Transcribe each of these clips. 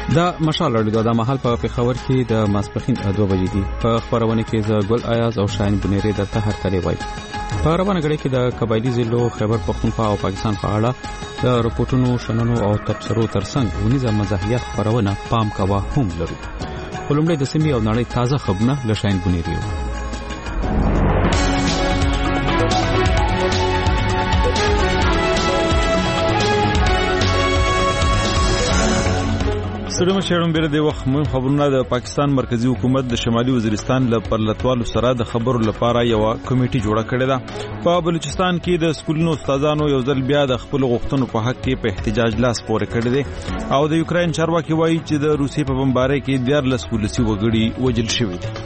دا مشال لري دا محل په پېښور کې د ماسپخین 2 بجې دي. په خبرونه کې ز ګل ایاز او شاهین بنيري درته هر کله وای. په روانه غړي کې د قبایلی ضلعو خیبر پختونخوا او پاکستان په اړه د رپورټونو شننو او تبصرو ترڅنګ ونیزه مزاحیت خبرونه پام کوا هم لرو. ولومړی د سیمې او نړۍ تازه خبرونه له شاهین بنيري. سلام شهرم بیر د وخت مهم خبرونه. د پاکستان مرکزی حکومت د شمالي وزیرستان له پرلتوالو سره د خبرو لپاره یو کمیټه جوړه کړې ده. په بلوچستان کې د سکولونو استادانو یو ځل بیا د خپل غوښتنو په حق کې په احتجاج لاس پورې کړی دی او د یوکرين چارواکي وایي چې د روسي په بمبارۍ کې 14 ولسی وګړي وژل شوي دي.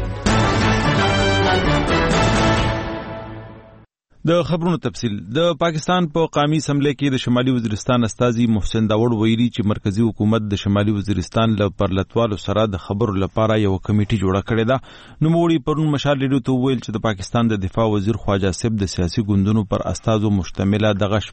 د خبرونو تفصیل. د پاکستان په قومي اسمبلی کې د شمالي وزیرستان استاذي محسن داوړ ویلي چې مرکزی حکومت د شمالي وزیرستان له پرلتوالو سره د خبرو لپاره یو کمیټه جوړه کړې ده. نوموړي پرون مشال ریډیو ته ویل چې د پاکستان د دفاع وزیر خواجه صاحب د سیاسي ګوندونو پر استازو مشتمله دغه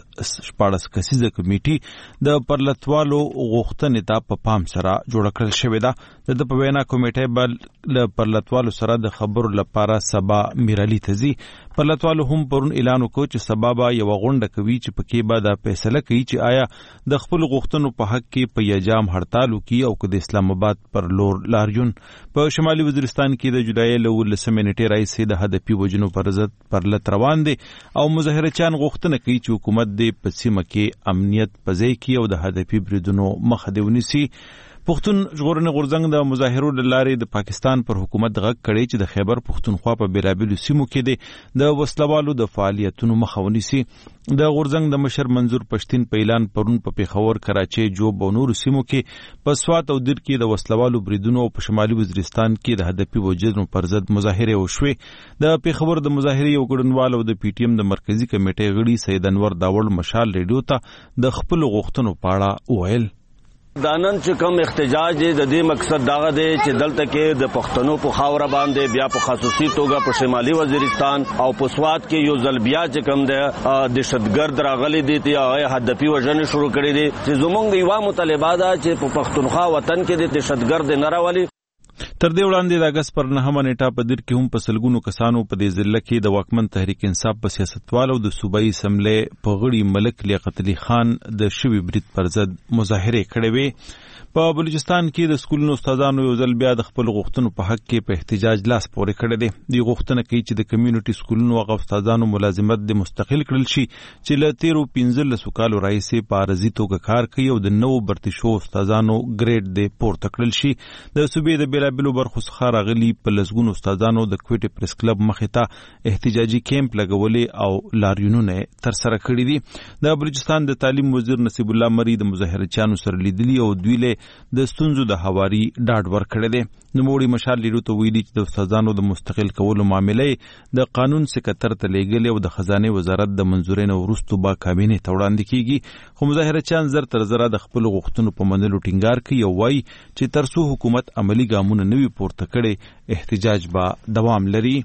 14 کسیزه کمیټه د پرلتوالو غوښتنې ته په پام سره جوړه کړل شوې ده. د په وینا کمیټه بل له پرلتوالو سره د خبرو لپاره سبا میرالي تزي. پرلتوالو هم پرون اعلان وکړ چې سبا یو غونډه کوي چې پکې به د فیصله کوي چې آیا د خپل غوښتنو په حق کې په یجام هړتال وکړي او که د اسلام آباد پر لور لاریون. په شمالي وزیرستان کې د جولای له 19 نیټې راځي د هدفي وجنو پر ضد پرلت روان دي او مظاهرچیان غوښتنه کوي چې حکومت د پسیمه کې امنیت پځای کړي او د هدفي بریدونو مخه دی ونیسي. پښتون ژغورنې غورځنګ د مظاهرو له لارې د پاکستان پر حکومت غږ کړی چې د خیبر پښتونخوا په بیلابیلو سیمو کې د وسلوالو د فعالیتونو مخه ونیسي. د غورځنګ د مشر منظور پښتين په اعلان پرون په پېښور، کراچۍ، جوب او نورو سیمو کې په سوات او دیر کې د وسلوالو بریدونو او په شمالي وزیرستان کې د هدفي وجنو پر ضد مظاهره وشوې. د پېښور د مظاهرې یو ګډونوال او د پی ټی ایم د مرکزی کمیټې غړي سید انور داوړ مشال ریډیو ته د خپل غوښتنو په اړه وویل. دانن چې کوم احتجاج د دې مقصد داغه دی چې دلته کې د پښتنو په خاوره باندې بیا په خصوصي توګه په شمالي وزیرستان او په سوات کې یو ځل بیا چې کوم د دهشتګرد راغلي دي چې هدفي وژنې شروع کړې دي چې زمونږ یو مطالبه ده چې په پښتونخوا وطن کې د دهشتګرد نه راولي. تر دې وړاندې د اگست پر 9 نیټه په دیر کې هم په سلګونو کسانو په دې ضلع کې د واکمن تحریک انصاف په سیاستوالو د صوبایي اسمبلی په غړي ملک لیاقت علي خان د شوی برید پر ضد مظاهره کړې وې. په بلوچستان کې د سکولونو استادانو یو ځل بیا د خپل غوښتنو په حق کې په احتجاج لاس پورې کړی دی. دوی غوښتنه کوي چې د کمیونټي سکولونو هغه استادانو ملازمت د مستقل کړل شي چې له 13-15 کالو راهیسې په عارضي توګه کار کوي او د نوو برتي شو استادانو ګریډ د پورته کړل شي. د صوبې د بیلابیلو برخو څخه راغلي په لسګونو استادانو د کوټې پریس کلب مخې ته احتجاجي کیمپ لګولې او لاریونونه ترسره کړي دي. د بلوچستان د تعلیم وزیر نصیب الله مری د مظاهرچیانو سره لیدلي او دوی له د ستونزو د هواري ډاډ ورکړی دی. نوموړي مشال لیرو ته ویلي چې د استادانو د مستقل کولو معاملې د قانون سکتر ته لیږلې او د خزانه وزارت د منځورۍ نه وروسته به کابینې ته وړاندې کیږي. خو مظاهرچیان زر تر زره د خپل غوښتنو په منلو ټینګار کوي او وایي چې ترڅو حکومت عملی ګامونه نه وي پورته کړي احتجاج به دوام لري.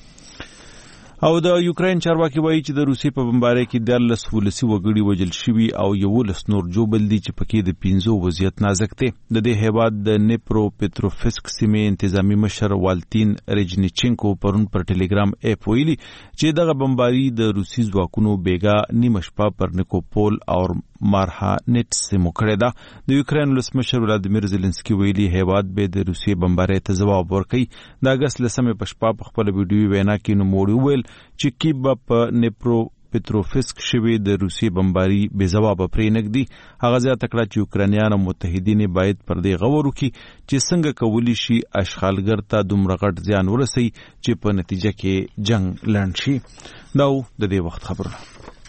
او د یوکرين چارواکي وایي چې د روسي په بمبارۍ کې 14 ولسی وګړي وژل شوي او 11 نور جوبل دي چې پکې د 15 وضعیت نازک دی. د دې هیواد د نیپرو پتروفسک سیمې انتظامی مشر والتین ریجنیچنکو پرون پر ټلګرام اپ ویلي چې دغه بمباري د روسي ځواکونو بیګا نیمه شپه پر نیکوپول او مارها نت سیمو کړی ده. د یوکرين ولسمشر ولادیمیر زيلنسکي ویلي هیواد به د روسي بمبارۍ ته ځواب ورکړي. د اگست لسمه په شپه په خپل ویډیو وینا کې نوموړي ویل چې کیبا په نیپرو پتروفسک شوی د روسي بمباري بے جواب پرې نګدي. هغه ځکه کړه چې یوکرانیان او متحدین باید پر دې غور وکړي چې څنګه کولی شي اشغالګر ته دومره غټ زیان ورسي چې په نتیجه کې جنگ لاند شي. دا د دې وخت خبرونه.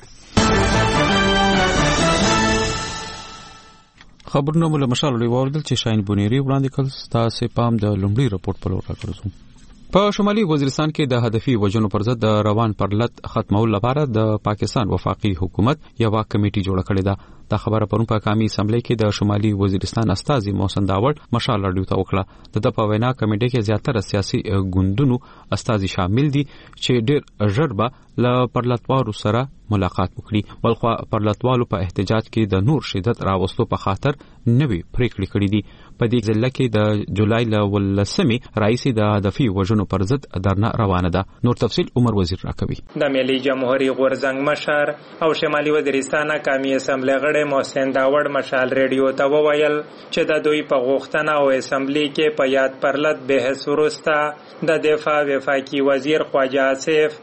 خبرونه مله مشال لري ورته چې شاهین بنيري وړاندې کړ. تاسو پام د لومړي رپورت په لور راکړو. په شمالي وزیرستان کې د هدفي وژنو پر ضد د روان پرلط ختمولو لپاره د پاکستان وفاقي حکومت یو کمیټه جوړه کړې ده. دا خبره پرون په قومي اسمبلی کې د شمالي وزیرستان استازي محسن داوړ مشال راډیو ته وکړه. د په وینا کمیټه کې زیاتره سیاسي ګوندونو استازي شامل دي چې ډېر ژر به له پرلطوالو سره ملاقات وکړي. بلخوا پرلطوالو په احتجاج کې د نور شدت راوستلو په خاطر نوې پریکړې کړې دي. په دې ځل کې د جولای ل 18 رئیس د هدفي وژنو پر ضد درنه روانه ده. نور تفصیل عمر وزیر راکوي. د ملي جمهوریت غورزنګ مشر او شمالي وزیرستان قومي اسمبلی غړي محسن داوړ مشال ریډیو ته وویل چې د دوی په غوښتنه او اسمبلی کې په یاد پرلط بحث وروسته د دفاع وفاقي وزیر خواجه آصف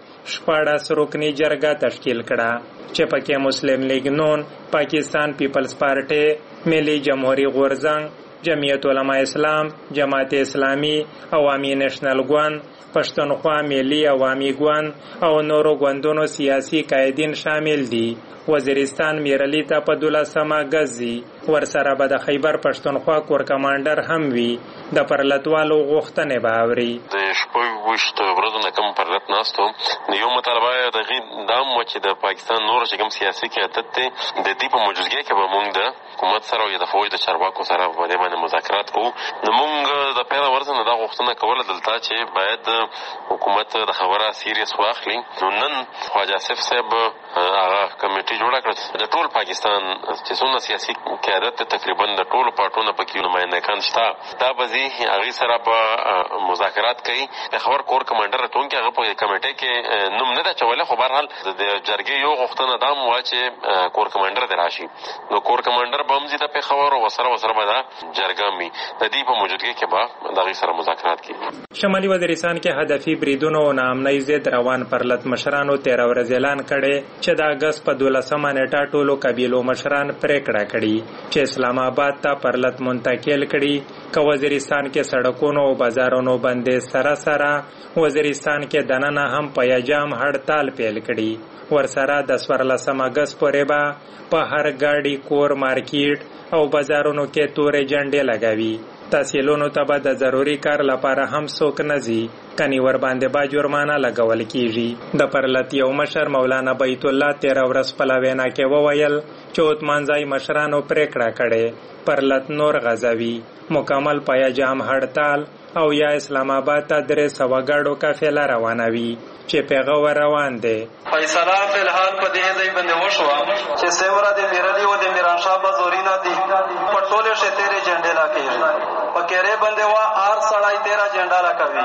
14 رکنی جرګه تشکیل کړه چې پکې مسلم لیگ نون، پاکستان پیپلز پارټي، ملي جمهوریت غورزنګ، جمعیت علماء اسلام، جماعت اسلامی، عوامی نیشنل ګوند، پښتونخوا ملي عوامي ګوند او نورو ګوندونو سیاسي قائدین شامل دي. وزیرستان میرلی ته په 12 غزي ورسره به د خیبر پښتونخوا کور کمانډر هم وي. د پرلطوالو غوښتنې به اوري. د شپږ وشت ورځو نه کم پرلط ناستو یو مطالبه د دام چې د پاکستان نور چې کوم سیاسي قیادت دی د دې په موجودګۍ کې به موږ د حکومت سره او د فوج د چارواکو سره په دې باندې مذاکرات کوو. نو موږ د پیل ورځ نه دا غوښتنه کوله دلته چې باید حکومت د خبره سیریس واخلي. نو نن خواجه آصف صاحب هغه کمیټه جوړه کړه. د ټول پاکستان چې څومره سیاسي قیادت تقریبا د ټولو پارټونو پکې نمائندګان شته دا به هغه سره به مذاکرات کوي. د خبر کور کمانډر راتون کې هغه په کمیټه کې نوم نه دا چوله، خو بهرحال د جرګې یو غوښتنه دا مو چې کور کمانډر دی راشي. نو کور کمانډر به هم د خبر او سره به دا جرګه می د دې په موجودګۍ کې به دغه سره مذاکرات کوي. شمالي وزیرستان کې هدفي بریدونو او ناامنۍ ضد روان پرلط مشرانو 13 ورځې اعلان کړي چې د اگست په 12 نیټه ټولو قبیلو مشران پریکړه کړي چې اسلام آباد ته پرلط منتقل کړي. که وزیرستان کې سړکونو او بازارونو بندیز سره وزیرستان کې دننه هم پیاجام هړتال پیل کړي. ورسره د 14 اگست پورې به په هر ګاډي کور مارکیټ او بازارونو کې تورې جنډې لګوي. تحصیلونو ته به د ضروري کار لپاره هم څوک نه ځي، کني ور باندې به جرمانه لګول کیږي. د پرلط یو مشر مولانا بیت الله 13 ورځ په وینا کې وویل چې عثمانزای مشرانو پریکړه کړې پرلط نور غزوي، مکمل پیاجام هړتال او یا اسلام آباد ته 300 غاړو قافله روانوي چې پیغور روان دي. فیصله فی الحال په دې ځای باندې وشو چې سیمرا د میرلی او د میرانشاه بازورینا دي په ټوله شتره جنډه لا کوي. پکېره باندې وا آر سړای 13 جنډه لا کوي.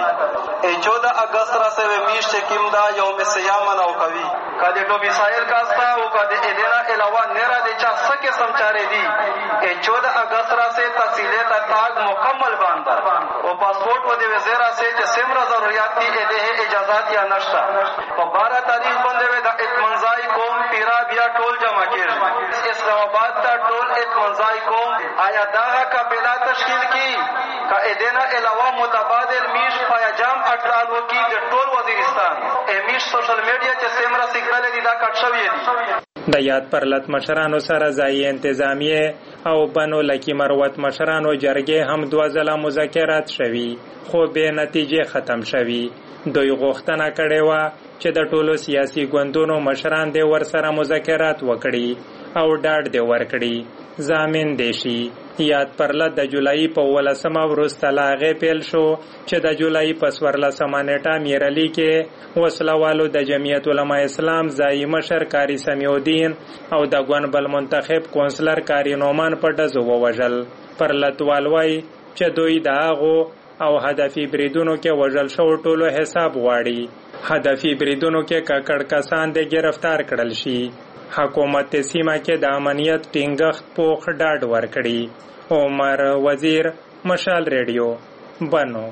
14 اگست را سه میش چې کیم دا یوم سیام نو کوي. کله ډومیسایل کاستا او کله ادنا علاوه نرا د چا سکه سمچارې دي. 14 اگست را سه تحصیلات تاج مکمل باندې او پاسپورت و د وزیرا سے چې سیمرا ضرورت دي د اجازهات یا نشته. په 12 تاریخ باندې د اطمنځای قوم پیرا بیا ټول جمع کړي. اسلام آباد ته ټول اطمنځای قوم آیا دا قافله تشکیل کی کا ادنا علاوه متبادل میش پیاجام اټرال وکي د ټول وزیرستان میش سوشل میډیا چې سیمرا سیګنال دي دا کټ شوی دي. د یاد پرلط مشرانو سره ځای انتظامیه او بنو لکی مروت مشرانو جرګې هم 2 ځله مذاکرات شوي خو به نتیجه ختم شوي. دوی غوښتنه کړې و چې د ټولو سیاسي ګوندونو مشران دې ورسره مذاکرات وکړي او ډاډ دې ورکړي ضامن دي شي. یاد پرلط د جولای په 18 وروسته لاغې پیل شو چې د جولای په 14 نیټه میرلی کې وسلوالو د جمعیت علماء اسلام ځای مشر کاری سمیع الدین او د ګوند بل منتخب کونسلر کاری نومان په ډزو ووژل. پرلط والوي چې دوی داغو او هدفي بریدونو کې وژل شو ټولو حساب غواړي. هدفي بریدونو کې ککړ کسان د گرفتار کړل شي. حکومت سیمه کې د امنیت ټینګښت پوخ ډاډ ورکړي. عمر وزیر، مشال ریډیو، بنو.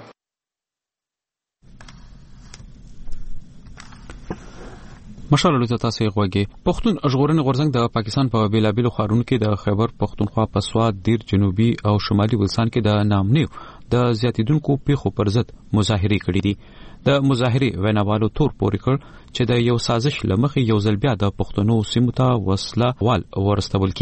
مشال له تاسو غوږی پښتون ژغورنې غورځنګ د پاکستان په بیلابیلو ښارونو کې د خیبر پښتونخوا په سواد، دیر، جنوبي او شمالي ولسان کې د نامنیو د زیاتیدونکو پیښو پر ضد مظاهره کړې دي. د مظاهره ویناوالو تور پورې کړ چې د یو سازش لمخې یو ځل بیا د پښتنو سیمو ته وسله وال ورستول کیږي.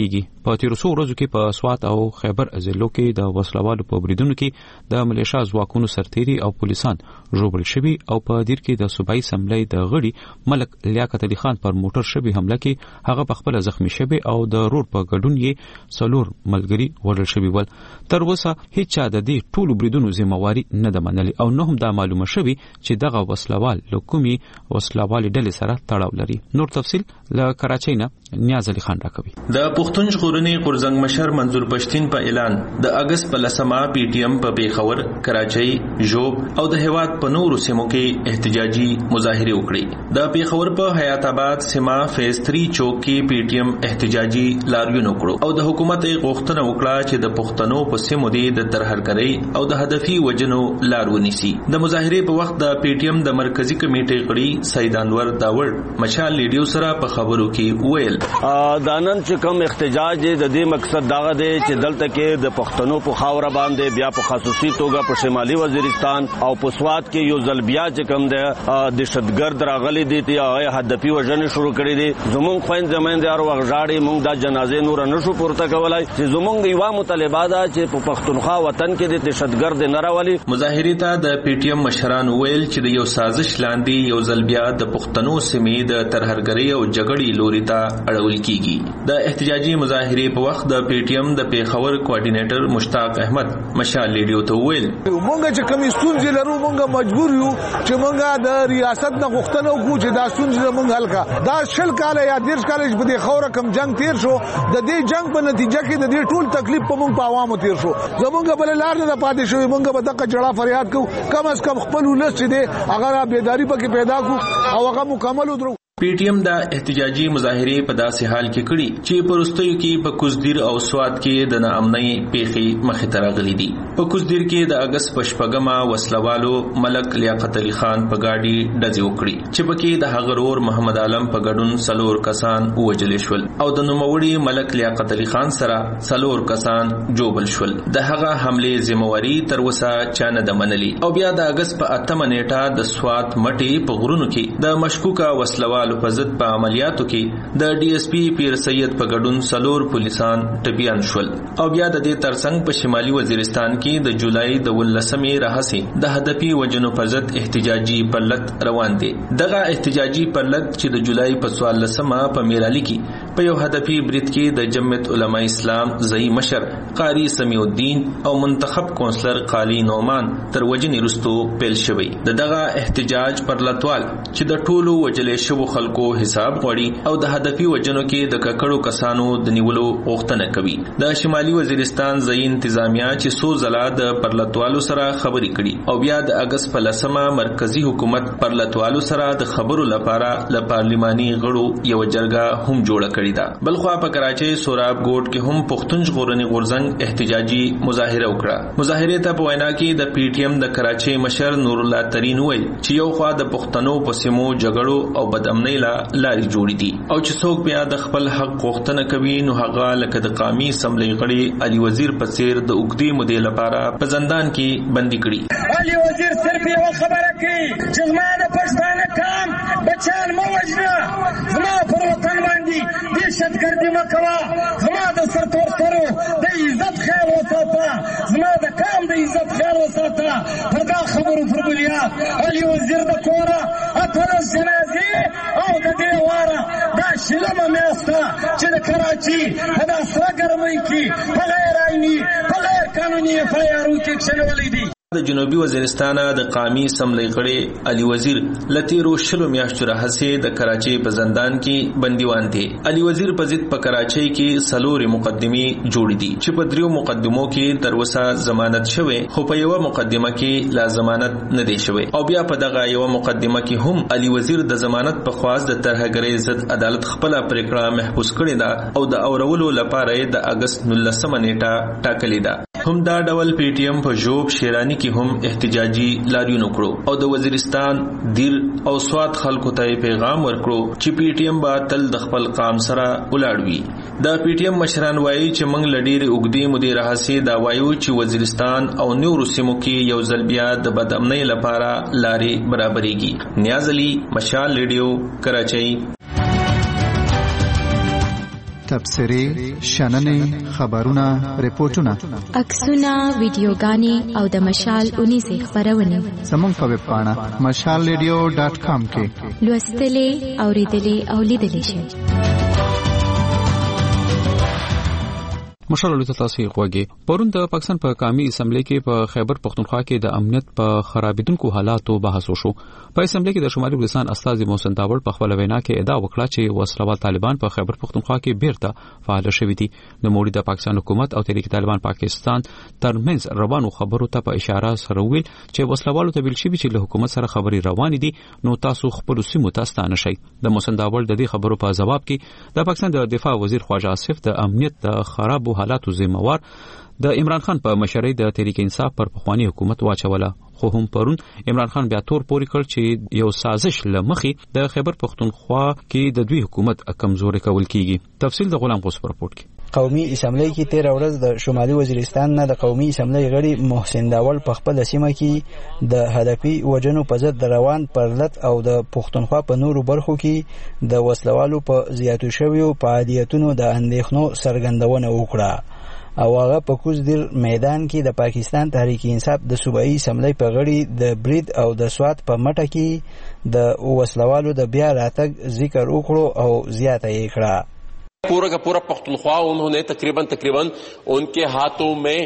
په تیر څو ورځو کې په سوات او خیبر ضلعو کې د وسلوالو په بریدونو کې د ملیشیا ځواکونو سرتیري او پولیسان ژوبل شوي او په دیر کې د صوبایي اسمبلی د غړي ملک لیاقت علي خان پر موټر شوي حمله کې هغه په خپل زخمی شوی او د روډ په ګډون یې څلور ملګري وژل شوي ول. تر اوسه هیڅ چا د دې ټولو بریدونو ذمہواری نه ده منلې او نه هم دا معلومه شوی چې دغه وسلوال له کومې وسلوالې ډلې سره تړاو لري. نور تفصیل له کراچۍ نه نیاز علي خان راکوي. د پښتون ژغورنې غورځنګ مشر منظور پښتين په اعلان د اگست په لسمه پی ټی ایم په پیښور، کراچۍ، ژوب او د هیواد په نورو سیمو کې احتجاجي مظاهره وکړي. د پیښور په حیات آباد سیمه فیز 3 چوک کې پی ټی ایم احتجاجي لاریون وکړو او د حکومت غوښتنه وکړه چې د پښتنو په سیمو د ترهګرۍ او د هدفي وجنو لار ونیسي. د مظاهره په وخت د پی ټی ایم د مرکزی کمیټې غړي سید انور داوړ مشال لیډیو سره په خبرو کې ویل دانن چې کوم احتجاج د دې مقصد داغه دی چې دلته کې د پښتنو په خاور باندې بیا په خصوصي توګه په شمالي وزیرستان او په سوات کې یو ځل بیا چې کوم د دهشتګرد راغلي دي چې هدفي وجنې شروع کړي دي. زموږ خويند زمیندار وغژاړي موږ د جنازې نور نشو پورته کولای چې زموږ یو مطالبه ده چې په پښتونخوا وطن کې د دهشتګرد نه راولي. مظاهره ته د پی ټی ایم مشران ویل چې د یو سازش لاندې یو ځل بیا د پښتنو سیمې د ترهګرۍ او جګړې لوري ته اړول کیږي. د احتجاجي مظاهره په وخت د پی ټی ایم د پیښور کوارډینیټر مشتاق احمد مشال لیډیو ته ویل مونږ چې کوم ستونزې لرو مونږ مجبور یو چې مونږ د ریاست نه غوښتنه وکړو چې دا ستونزې مونږ حل کړو. دا شل کال یا 10 کال چې په دې خوره کم جنگ تیر شو د دې جنگ په نتیجه کې د دې ټول تکلیف په مونږ په عوامو تیر شو. زمونږ بل لار نه پاتې شوی. مونږ به دغه جړه فریاد کوو کم از کم خپل ولس چې دی هغه بیداری پکې پیدا کو او هغه مکمل ودرو. پی ټی ایم د احتجاجي مظاهره په داسې حال کې کړي چې په وروستیو کې په کوزدیر او سوات کې د ناامنۍ پیښې مخې ته راغلي دي. په کوزدیر کې د اگست په شپږمه وسلوالو ملک لیاقت علي خان په گاډي ډزې وکړي چې پکې د هغه ورور محمد عالم په ګډون 4 کسان ووژل شول او د نوموړي ملک لیاقت علي خان سره 4 کسان جوبل شول. د هغه حمله ذمہواری تر اوسه چا نه ده منلي. او بیا د اگست په 8مه نیټه د سوات مټي په غرونو کې د مشکوکه وسلوال په ضد په عملیاتو کې د ډي اس پی پیر سید په ګډون 4 پولیسان ټپیان شول. او بیا د دې ترڅنګ په شمالي وزیرستان کې د جولای د 19مې راهسي د هدفي وجنو په ضد احتجاجي پرلط روان دي. دغه احتجاجي پرلط چې د جولای په 14مه په میرالي کې په یو هدفي برید کې د جمعیت علماء اسلام ځای مشر قاری سمیع الدین او منتخب کونسلر قالی نومان تر وجنې رستو پیل شوی. دغه احتجاج پرلطوال چې د ټولو وجلې شوو خلکو حساب غوړي او د هدفي وجنو کې د ککړو کسانو د نیولو غوښتنه کوي. د شمالي وزیرستان ځای انتظامیه چې سو زلا د پرلطوالو سره خبرې کړي او بیا د اگست په 10مه مرکزی حکومت پرلطوالو سره د خبرو لپاره ل پارلماني غړو یو جرګه هم جوړه کړې ده. بلخوا په کراچۍ سوراب ګوټ کې هم پښتون ژغورنې غورځنګ احتجاجي مظاهره وکړه. مظاهره ته په وینا کې د پی ټی ایم د کراچۍ مشر نور الله ترین وایي چې یو خوا د پښتنو په سیمو جګړو او بدامنۍ لاري جوړې دي او چې څوک بیا د خپل حق غوښتنه کوي نو هغه لکه د قومي اسمبلی غړي علي وزیر په څیر د اوږدې مودې لپاره په زندان کې بندي کړي. علي وزیر صرف یو خبره کوي چې زما د پښتانه کام بچان مو وژنه، زما پر وطن باندې دهشتګردي مه کوه، زما د سرتورترو د عزت خیال وساته، زما د کام د عزت خیال وساته. پر دا خبرو پر بنیاد علي وزیر د کوره 18 جنازې او د دې واره دا شلمه میاسته چې د کراچي په دا سره ګرمۍ کې په غیر عیني په غیر قانوني FIR کې کښلولی دي. د جنوبي وزیرستان د قومي اسمبلی غړي علي وزیر لتیرو شلو میاشتو راهسې د کراچۍ په زندان کې بندیوان دي. علي وزیر په ضد په کراچۍ کې 4 مقدمې جوړې دي چې په 3 مقدمو کې تر اوسه ضمانت شوه خو په یو مقدمه کې لا ضمانت نه دی شوی او بیا په دغه یو مقدمه کې هم علي وزیر د ضمانت په خواست د ترهګرۍ ضد عدالت خپل پریکړه محفوظ کړې ده او د اورولو لپاره د اگست 19مه نیټه ټاکلې ده. هم دا ډول پی ټی ایم په جوب شیرانی کې هم احتجاجي لاریون وکړو او د وزیرستان دیر او سوات خلکو ته پیغام ورکړو چې پی ټی ایم به تل د خپل قام سره ولاړ وي. د پی ټی ایم مشران وایي چې موږ لډیر اوږدې مودې راهسې دا وایو چې وزیرستان او نورو سیمو کې یو ځل بیا د بدامنۍ لپاره لارې برابرېږي. نیاز علي، مشال ریډیو، کراچۍ. تبصرې، شننې، خبرونه، ریپورتونه، عکسونه، ویډیوګانې او د مشال 19 خبرونه زموږ په ویب پاڼه mashalradio.com کې لوستلې، اوریدلې او لیدلې شئ. مشال له تاسو غوږی پرون د پاکستان په قومي اسمبلی کې په خیبر پختونخوا کې د امنیت په خرابیدونکو حالاتو بحث وشو. په اسمبلی کې د شمالي بلوچستان استاذ محسن داوړ په خپل وینا کې ادعا وکړه چې وسلوال طالبان په خیبر پختونخوا کې بیرته فعال شوي دي. د موړي د پاکستان حکومت او تحریک طالبان پاکستان ترمنځ روانو خبرو ته په اشاره سره ویل چې وسلوالو ته ویل شوي چې له حکومت سره خبري روان دي، نو تاسو خپل سیمو ته ستانه شئ. د محسن داوړ د دې خبرو په جواب کې د پاکستان د دفاع وزیر خواجه آصف د امنیت د خرابو حالاتو ذمہوار د عمران خان په مشرۍ د تحریک انصاف پر پخوانی حکومت واچوله. خو هم پرون عمران خان بیا تور پوري کړ چې یو سازش لمخې د خیبر پختونخوا کې د دوی حکومت کمزوري کول کیږي. تفصیل د غلام قص پر رپورت کې. قومي اسمبلی کې 13 ورځ د شمالي وزیرستان نه د قومي اسمبلی غړي محسن داوړ په خپل سیمه کې د هدفي وجنو په ضد روان پرلط او د پختونخوا په نورو برخو کې د وسلوالو په زیاتو شویو فعالیتونو د اندېښنو څرګندونه وکړه. او هغه په کوزدیر میدان کې د پاکستان تحریک انصاف د صوبایي اسمبلی په غړي د برید او د سوات په مټه کې د وسلوالو د بیا راتګ ذکر وکړو او زیاته یې کړه. पूरा का पूरा पख्तूनख्वा उन्होंने तकरीबन उनके हाथों में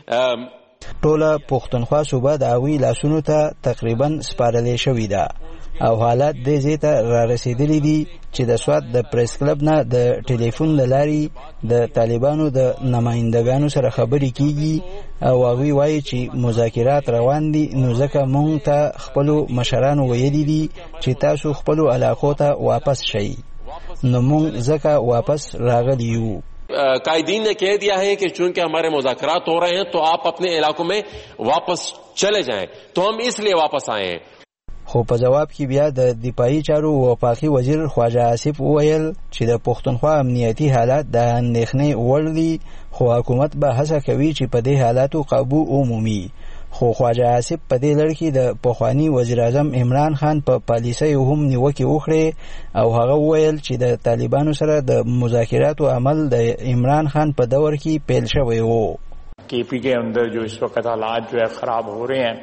ټوله پختونخوا صوبه د اوی لاسونو ته تقریبا سپارلې شوې ده او حالات د زیته را رسیدلې دي چې د سوات د پریس کلب نه د ټلیفون لاري د طالبانو د نمائندګانو سره خبرې کیږي او هغوی وایي چې مذاکرات روان دي. نو ځکه مونږ ته خپل مشرانو ویلي دي چې تاسو خپل علاقو ته واپس شئ. نو مونږ ځکه واپس راغلی یو. कायदीन ने कह दिया है कि चूंकि हमारे मुज़ाकरात हो रहे हैं तो आप अपने इलाकों में वापस चले जाएं, तो हम इसलिए वापस आए हैं. خو په جواب کې بیا د دفاعي چارو وفاقي وزیر خواجه آصف وویل چې د پښتونخوا امنیتي حالات د اندېښنې وړ دي، خو حکومت به هڅه کوي چې په دې حالاتو قابو ومومي. خو خواجه آصف په دې لړ کې د پخوانی وزیر اعظم عمران خان په پالیسۍ هم نیوکې وکړې او هغه وویل چې د طالبانو سره د مذاکراتو عمل د عمران خان په دور کې پیل شوی و. केपी के अंदर जो इस वक्त हालात जो है खराब हो रहे हैं,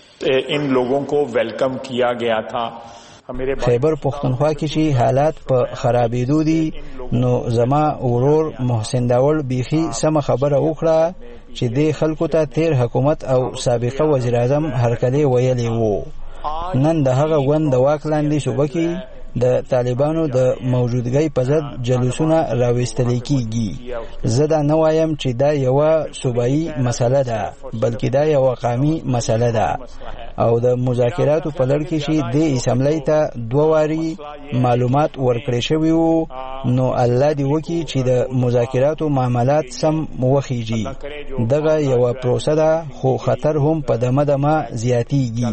इन लोगों को वेलकम किया गया था. خیبر پختونخوا کې چې حالات په خرابېدو دي، نو زما ورور محسن داوړ بیخي سم خبره وکړه چې د خلکو ته تیر حکومت او سابقه وزیر اعظم هرکلی ویلی وو. نن د هغه ګوند د واک لاندې صوبه کې د طالبانو د موجودګۍ په ضد جلوسونه راوستل کیږي. زه دا نه وایم چې دا یوه صوبایي مسله ده، بلکې دا یوه قومي مسله ده او د مذاکراتو په لړ کې چې د اسمبلی ته 2 واري معلومات ورکړی شوي وو. نو الله دې وکړي چې د مذاکراتو معاملات سم وخیږي. دغه یوه پروسه ده، خو خطر هم په دمه دمه زیاتیږي.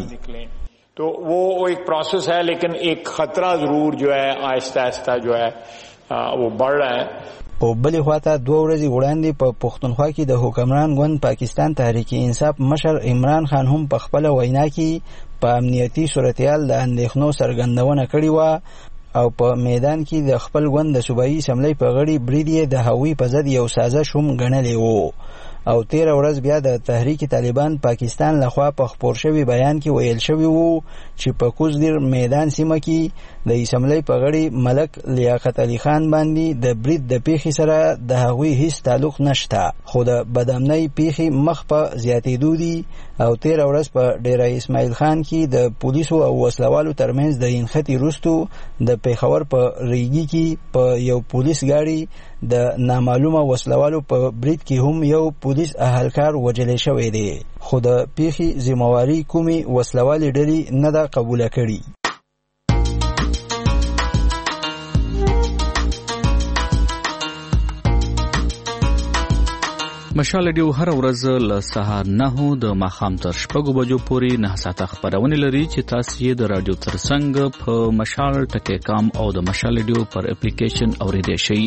तो वो एक प्रोसेस है, लेकिन एक खतरा जरूर जो है आहिस्ता आहिस्ता जो है वो बढ़ रहा है. په بلې خواته 2 ورځې وړاندې په پښتونخوا کې د حکمران ګوند پاکستان تحریک انصاف مشر عمران خان هم په خپل وینا کې په امنیتي صورتحال د اندېښنو څرګندونه کړې وه او په میدان کې د خپل ګوند د صوبایي اسمبلی په غړي برید یې د هغوی په ضد یو سازش هم ګڼلی و. او 13 ورځ بیا د تحریک طالبان پاکستان لخوا په خپور شوی بیان کې ویل شوی وو چې په کوزدیر میدان سیمه کې د اسمبلی په غړي ملک لیاقت علي خان باندې د برید د پیښې سره د هغوی هیڅ تعلق نشته، خو د بدامنۍ پیښې مخ په زیاتېدو دي. او 13 ورځ په ډیره اسماعیل خان کې د پولیسو او وسلوالو ترمنځ د انختی وروستو د پیښور په ریګي کې په یو پولیس ګاډي د نامعلومه وسلوالو په برید کې هم یو پولیس اهلکار وژل شوی دی، خو د پیښې ذمہواري کومې وسلوالې ډلې نه ده قبوله کړې. مشال ډیو هر ورځ له سهار 9 د ماښام تر 6 بجو پورې 9 ساعته خبرونه لري چې تاسو یې د رادیو ترڅنګ په mashal.com او د مشال ډیو پر اپلیکیشن اوریدئ شئ.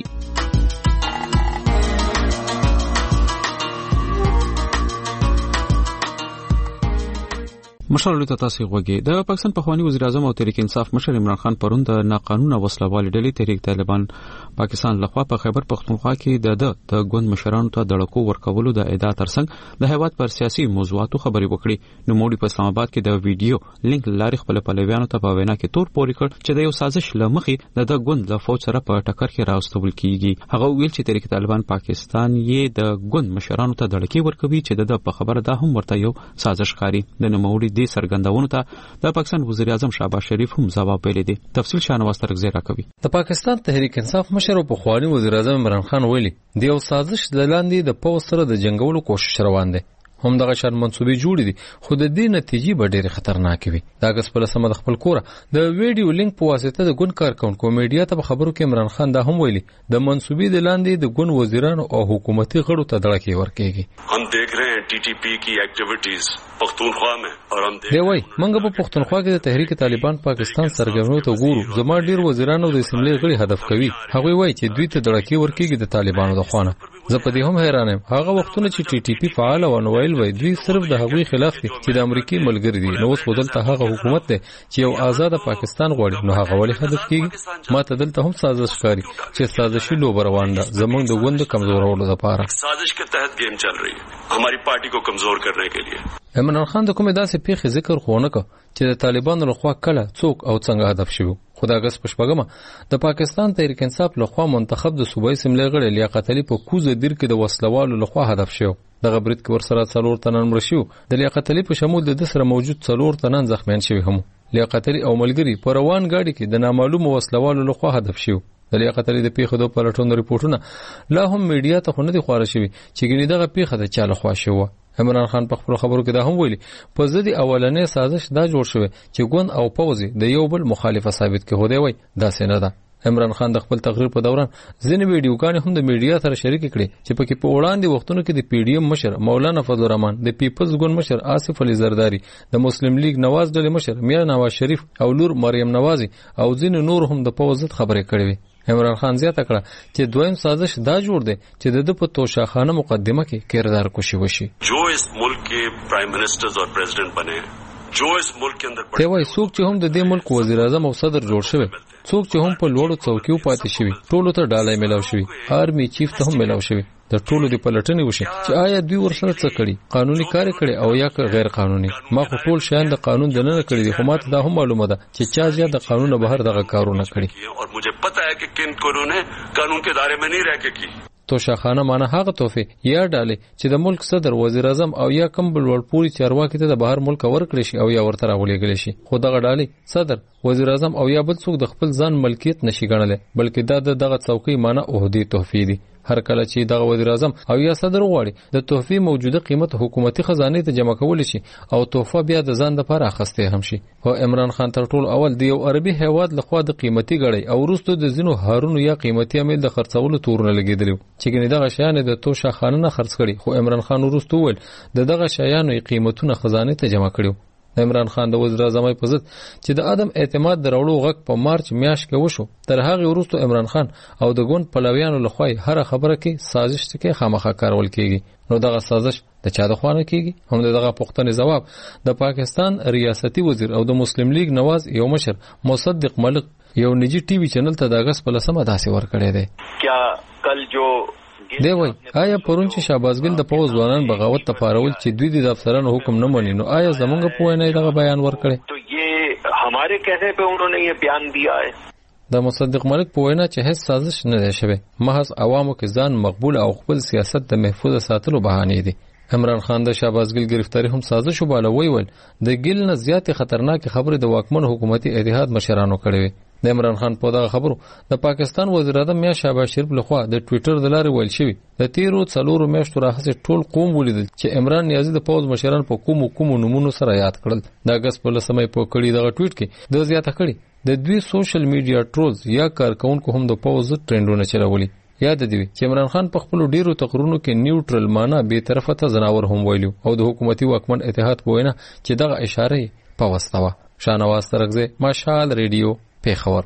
مشال ته تاسو غوږی د پاکستان پخوانی وزیر اعظم او تحریک انصاف مشر عمران خان پرون د ناقانونه وسلوال ډلې تحریک طالبان پاکستان لخوا په خیبر پختونخوا کې د ګوند مشرانو ته دړکو ورکولو د ادعا ترڅنګ د هیواد پر سیاسي موضوعاتو خبرې وکړي. نو موږ په اسلام آباد کې د ویډیو لینک لاري خپل پلویانو ته په وینا کې تور پوري کړ چې د یو سازش لمخې د ګوند د فوج سره په ټکر کې راوستل کیږي. هغه ویل چې تحریک طالبان پاکستان یې د ګوند مشرانو ته دړکې ورکوي چې د په خبره دا هم ورته یو سازش کاری. د نوموړي د سرګندونو ته د پاکستان وزیر اعظم شهباز شریف هم ځواب ویلی دی. تفصیل شاهنواز ترغزی راکوي. د پاکستان تحریک انصاف مشر او پخوانی وزیر اعظم عمران خان ویلي د یو سازش لاندې د پوز سره د جنگولو کوشش روان دی. هم دغه شان منسوبې جوړې دي خو د دې نتیجې به ډېرې خطرناکې وي. د اګست په 10 د خپل کوره د ویډیو لینک په واسطه د ګوند کارکونکو میډیا ته په خبرو کې عمران خان دا هم ویلي د منسوبې د لاندې د ګوند وزیرانو او حکومتي غړو ته دړکې ورکېږي. हम देख रहे हैं टीटीपी की एक्टिविटीज पख्तूनख्वा में और हम دی وای منګه په پښتونخوا کې د تحریک طالبان پاکستان سرګرمیو ته ګورو. زما ډیر وزیرانو د اسمبلی غړي هدف کوي. هغه وایي چې دوی ته دړکې ورکېږي د طالبانو د خوانه. زه په دې هم حیران یم. هغه وختونه چې ټي ټي پی فعال و نو ویل وای دوی صرف د هغوی خلاف دي چې د امریکای ملګری دي. نو اوس بدلته هغه حکومت دی چې یو آزاد پاکستان غواړي. نو هغه ولې هدف کیږي؟ ما ته دلته هم سازش کاری چې سازشي لوبه روان ده زمونږ د ګوند کمزورولو لپاره. سازش के तहत गेम चल रही है हमारी पार्टी को कमजोर करने के लिए. عمران خان د کومې داسې پیښې ذکر خونه کو چې د طالبانو لخوا کله څوک او څنګه هدف شوی. خدا اگست په شپږمه د پاکستان تحریک انصاف لخوا منتخب د صوبایي اسمبلی غړي لیاقت علي په کوزه دیر کې د وسلوالو لخوا هدف شو. دغه برید کې ورسره 4 تنان مړ شو. د لیاقت علي په شمول د سره موجود 4 تنان زخمیان شوی هم. لیاقت علي او ملګری په روان گاډي کې د نامعلوم وسلوالو لخوا هدف شو. د لیاقت علي د پیښو د پلټونو ریپورتونه لا هم میډیا ته خونه دي خواره شوی چې ګنې دغه پیښه د چاله خوا شو. عمران خان په خپل خبرو کې دا هم ویلي په ضد اولنې سازش دا جوړ شوی چې ګوند او پوزي د یو بل مخالفه ثابت کې هوده وي. دا څنګه ده؟ عمران خان د خپل تقریر په دوران ځینې ویډیوګانې هم د میډیا سره شریک کړي چې پکې په وړاندې وختونو کې د پی ډی ایم مشر مولانا فضل الرحمن، د پیپلز ګوند مشر آصف علي زرداری، د مسلم لیگ نواز ډلې مشر میر نواز شریف او لور مریم نوازی او ځینې نور هم د پوز ضد خبرې کړې وي. عمران خان زیاته کړه چې دویم سازش دا جوړ دی چې د په توشاخانه مقدمه کې کردار کوشي وشي. جو اس ملک کے پرائم منسٹرز اور پریزیڈنٹ بنے جو اس ملک کے اندر ته وای څوک چې هم د دې ملک وزیر اعظم او صدر جوړ شوی، څوک چې هم په لوړو څوکیو پاتې شوی، ټولو ته ډالۍ ملاو شوی، آرمي چیف ته هم ملاو شوی. د ټولو د پلټنې وشي چې آیا دوی ورسره څه کړي، قانوني کار کړي او یا غیر قانوني. ما خو ټول شیان د قانون د نه کړی دي، خو ماته دا هم معلومه ده چې چا زیات د قانون بهر دغه کارونه کړي. اور مجھے پتہ ہے کہ کن قانون نے قانون کے دائرے میں نہیں رہ کے کی. توشاخانه معنی هغه توفه یا ډالې چې د ملک صدر، وزیر اعظم او یا کوم بل ورپوري چارواکي ته د بهر ملک ورکړي شي او یا ورته راولېږل شي. خو دغه ډالې صدر، وزیر اعظم او یا بل څوک د خپل ځان ملکیت نشي ګڼل، بلکې دا دغه څوکۍ معنی عہدی تحفې دي. هر کله چې دغه وزیر اعظم او یا صدر غواړي د تحفې موجوده قیمت حکومتي خزانه ته جمع کول شي او تحفه بیا د ځان لپاره اخیسته هم شي. او عمران خان تر ټول اول د یو عربي هیواد لخوا د قیمتي غړي او وروسته د زینو هارونو یا قیمتي عمل د خرڅولو تورونه لګیدل چې ګنې دغه شیان د توشاخانه نه خرڅ کړي. خو عمران خان وروسته ول دغه شیانو قیمتونه خزانه ته جمع کړي. عمران خان د وزیر اعظم په ضد چې د عدم اعتماد دراوړو غک په مارچ میاشت کې وشو، تر هغه وروسته عمران خان او د ګوند پلویانو لخوا هر خبره کې سازش کې خامخا کارول کیږي. نو دغه سازش د چا د خوانه کیږي؟ هم دغه پوښتنې جواب د پاکستان ریاستي وزیر او د مسلم لیگ نواز یو مشر مصدق ملک یو نجی ټي وي چینل ته د اگست په 10 داسې ورکړی دی. کیا کل جو دی وای آیا پرون چې شهبازګل د پوز ځوانان بغاوت ته پارول چې دوی د افسرانو حکم نه مني، نو آیا زمونږ په وینه دغه بیان ورکړي؟ تو یہ ہمارے کہنے پہ انہوں نے یہ بیان دیا ہے. د مصدق ملک په وینا چې هیڅ سازش نه دی شوی، محض عوامو کې ځان مقبول او خپل سیاست د محفوظ ساتلو بهانه دي. عمران خان د شهبازګل گرفتاری هم سازش وباله ویل د ګل نه زیات خطرناک خبره د واکمن حکومتي اتحاد مشرانو کړې. د عمران خان په دغه خبرو د پاکستان وزیر اعظم یا شهباز شریف لخوا د ټوئیټر د لارې ویل شوی د تیرو 4 میاشتو راهیسې ټول قوم ولیدل چې عمران نیازی د پوز مشران په کوم نمونه سره یاد کړل. د اگست په 10 په کړي دغه ټویټ کې د زیاته کړي د دوی سوشل میډیا ټرولز یا کارکونکو هم د پوز ټرندونه چلولي. یاد دی چې عمران خان په خپل ډیرو تقریرونو کې نیوټرل معنا به طرفه ته زناور هم ویلو او د حکومتي واکمن اتحاد په وینا چې دغه اشاره په واستوه. شاهنواز ترغزی، مشال ریډیو، پیښور.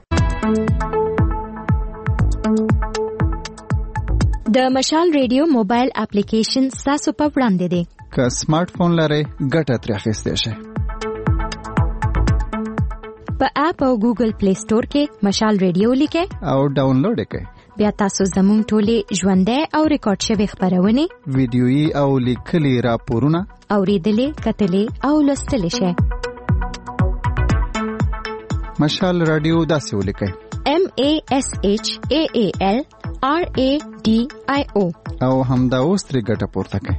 د مشال ریډیو موبایل اپلیکیشن تاسو په وړاندې دی. که سمارټ فون لرئ ګټه ترې اخیستئ شئ. په اپ او ګوګل پلی سٹور کې مشال ریډیو لیکه او ډاونلوډ کړئ. بیا تاسو زموږ ټولې ژوندۍ او ریکارډ شوی خبرونه ویډیويي او لیکلي راپورونه اوریدلې کتلې او لوستلې شئ. مشال رادیو داسې ولیکئ MASHAAL RADIO او همدا اوس ترې ګټه پورته کړئ.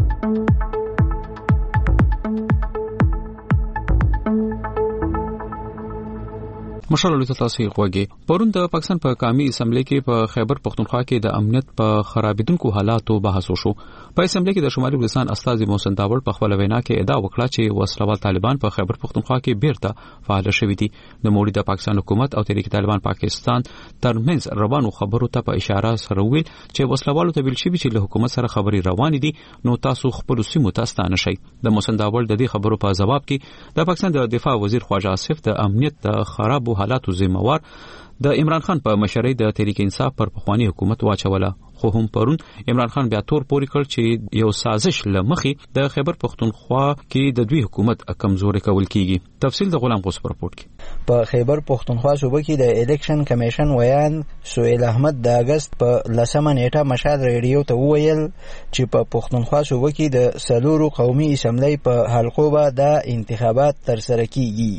مشال له تاسو غوږی پرون د پاکستان په قومي اسمبلی کې په خیبر پختونخوا کې د امنیت په خرابیدونکو حالاتو بحث وشو. په اسمبلی کې د شمالي بلوچستان استاذ محسن داوړ په خپل وینا کې ادعا وکړه چې وسلوال طالبان په خیبر پختونخوا کې بیرته فعال شوي دي. د موړي د پاکستان حکومت او تحریک طالبان پاکستان ترمنځ روانو خبرو ته په اشاره سره ویل چې وسلوالو ته ویل شوي چې له حکومت سره خبري روان دي نو تاسو خپل سیمو ته ستانه شئ. د محسن داوړ د دې خبرو په جواب کې د پاکستان د دفاع وزیر خواجه آصف د امنیت د خرابو حالاتو ذمہوار د عمران خان په مشرۍ د تحریک انصاف پر پخوانی حکومت واچوله. خو هم پرون عمران خان بیا تور پوري کړ چې یو سازش لمخې د خیبر پختونخوا کې د دوی حکومت کمزوري کول کیږي. تفصیل د غلام غوث پر رپورټ کې. په خیبر پختونخوا صوبه کې د الیکشن کمیشن ویان سهیل احمد د اگست په 10 نیټه مشال ریډیو ته وویل چې په پختونخوا صوبه کې د سلورو قومي اسمبلی په حلقو به د انتخابات تر سره کیږي.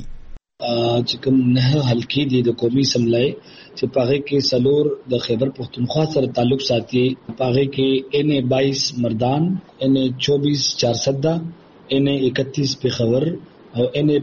چې کوم نه حلقې دي د قومي اسمبلی چې پاغه کې سلور د خیبر پختونخوا سره تعلق ساتي. پاغه کې N22 مردان، N24 چارسده، N31 پیښور او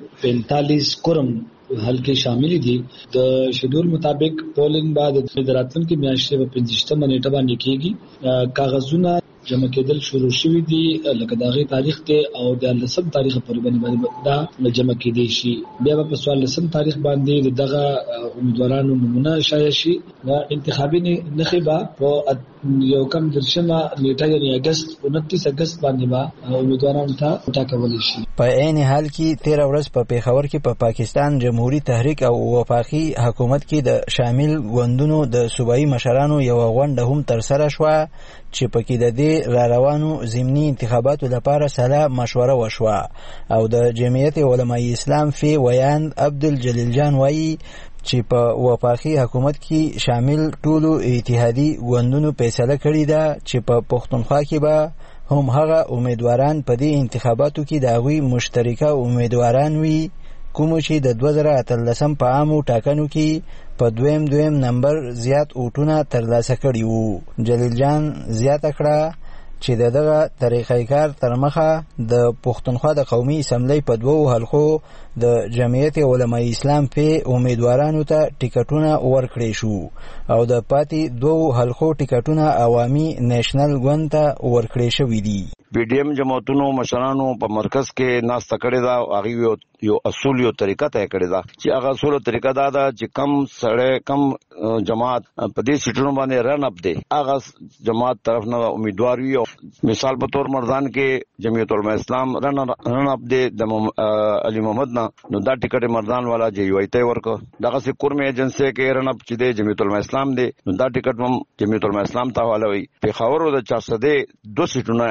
N45 کرم حلقې شامل دي. د شیډول مطابق پولینګ بعد د راتلونکي کې میاشتې په 15 نیټه باندې کېږي. کاغذونه جمع کېدل شروع شوي دي لکه داغه تاریخ ته او د 10 تاریخ پر باندې دا جمع کېدي شي. بیا په 14 تاریخ باندې دغه امیدوارانو نمونه شایع شي. انتخابي نخبه په یو کم درشمه نیټه یعنی اگست 29 اگست باندې با امیدوارانو ته ټاکول شي. په عین حال کې 13 ورځ په پیښور کې په پاکستان جمهوریت تحریک او وفاقي حکومت کې د شامل غوندونو د صوبایي مشرانو یو غونډه هم تر سره شوه چې پکې د دې را روانو ضمني انتخاباتو لپاره سلا مشوره وشوه. او د جمعیت علماء اسلام فی ویان عبدالجلیل جان وایي چې په وفاقي حکومت کې شامل ټولو اتحادي غوندونو فیصله کړې ده چې په پختونخوا کې به هم هغه امیدواران په دې انتخاباتو کې د هغوی مشترکه امیدواران وي کوم چې د 2013 په عامو ټاکنو کې په دویم نمبر زیات اوټونه ترلاسه کړي وو. جلیل جان زیاته کړه چې دغه طریقې کار تر مخه د پښتونخوا د قومي اسمبلی په دوو حلقو د جمعیت علماء اسلام په امیدوارانو ته ټیکټونه ورکړي شو او د پاتې دوو حلقو ټیکټونه عوامي نېشنل ګوند ته ورکړي شوي دي. PDM جماعتونو مشرانو په مرکز کې ناسته کړې ده. هغه یو اصول یو طریقه ته کړې ده چې هغه اصول طریقه دا ده چې کم سړی کم جماعت په دې سیټونو باندې رن اپ دی هغه جماعت طرف نه امیدوار وي. مثال په تور مردان کې جمعیت علماء اسلام رن اپ دی د علي محمد نه نو دا ټیکټ مردان والا جی وای ته ورکو. دغه سې کورمه ایجنسی کې رن اپ چې دی جمعیت علماء اسلام دی نو دا ټیکټ هم جمعیت علماء اسلام ته حواله وي. په خاورو د 402 سیټونه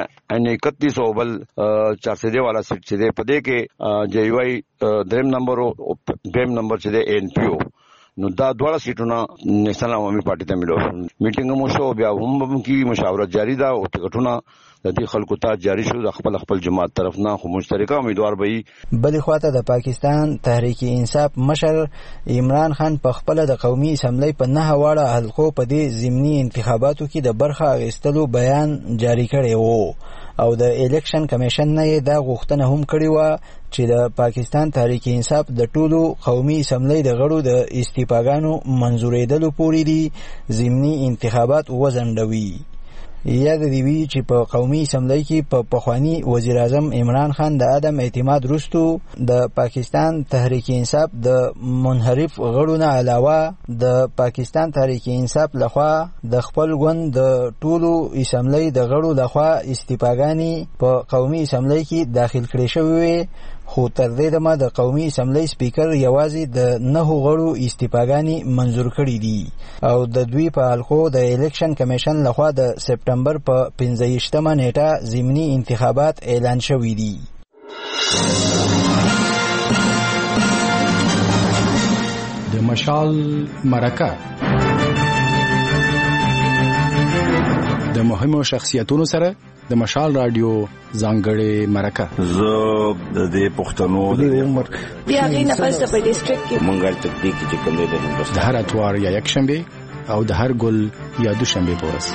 31 او بل 402 والا سیټ چې دی په دې کې جی وای دریم نمبر او دیم نمبر چې دی NPO نو دا دواړه سیټونه نېشنل عوامي پارټي ته ملو. میټینګ مو شو بیا هم کی مشاورت جاری ده او ټیکټونه د دې خلکو ته جاری شو د خپل جماعت طرف نه خو مشترکه امیدوار به بلې خواته د پاکستان تحریک انصاف مشر عمران خان په خپل د قومي اسمبلی په 9 واړه حلقو په دې ضمني انتخاباتو کې د برخه اخیستلو بیان جاری کړی وو او د الیکشن کمیشن نه دا غوښتنه هم کړې و چې د پاکستان تحریک انصاف د ټولو قومي اسمبلی د غړو د استعفاګانو منظورېدلو پورې دي ضمني انتخابات وځنډوي. یاد دی وی چې په قومي اسمبلی کې په پخوانی وزیر اعظم عمران خان د عدم اعتماد وروسته د پاکستان تحریک انصاف د منحرف غړو نه علاوه د پاکستان تحریک انصاف لخوا د خپل ګوند د ټولو اسمبلی د غړو لخوا استعفاګانی په قومي اسمبلی کې داخل کړي شوی خو تر دې دمه د قومي اسمبلی سپیکر یوازې د 9 غړو استعفاګانی منظور کړي دي او د دوی په حلقو د الیکشن کمیشن لخوا د سپټمبر په 15 نیټه ضمني انتخابات اعلان شوي دي. مشال مرکه د مهمو شخصیتونو سره د مشال رادیو ځانګړې مرکه زه د دې پښتنو د عمر بیا غینه پس په ډیسټریکټ کې مونږه تدقیق چې کوم دی د هر اتوار یا یک شنبه او د هر ګل یا دوشنبه پورس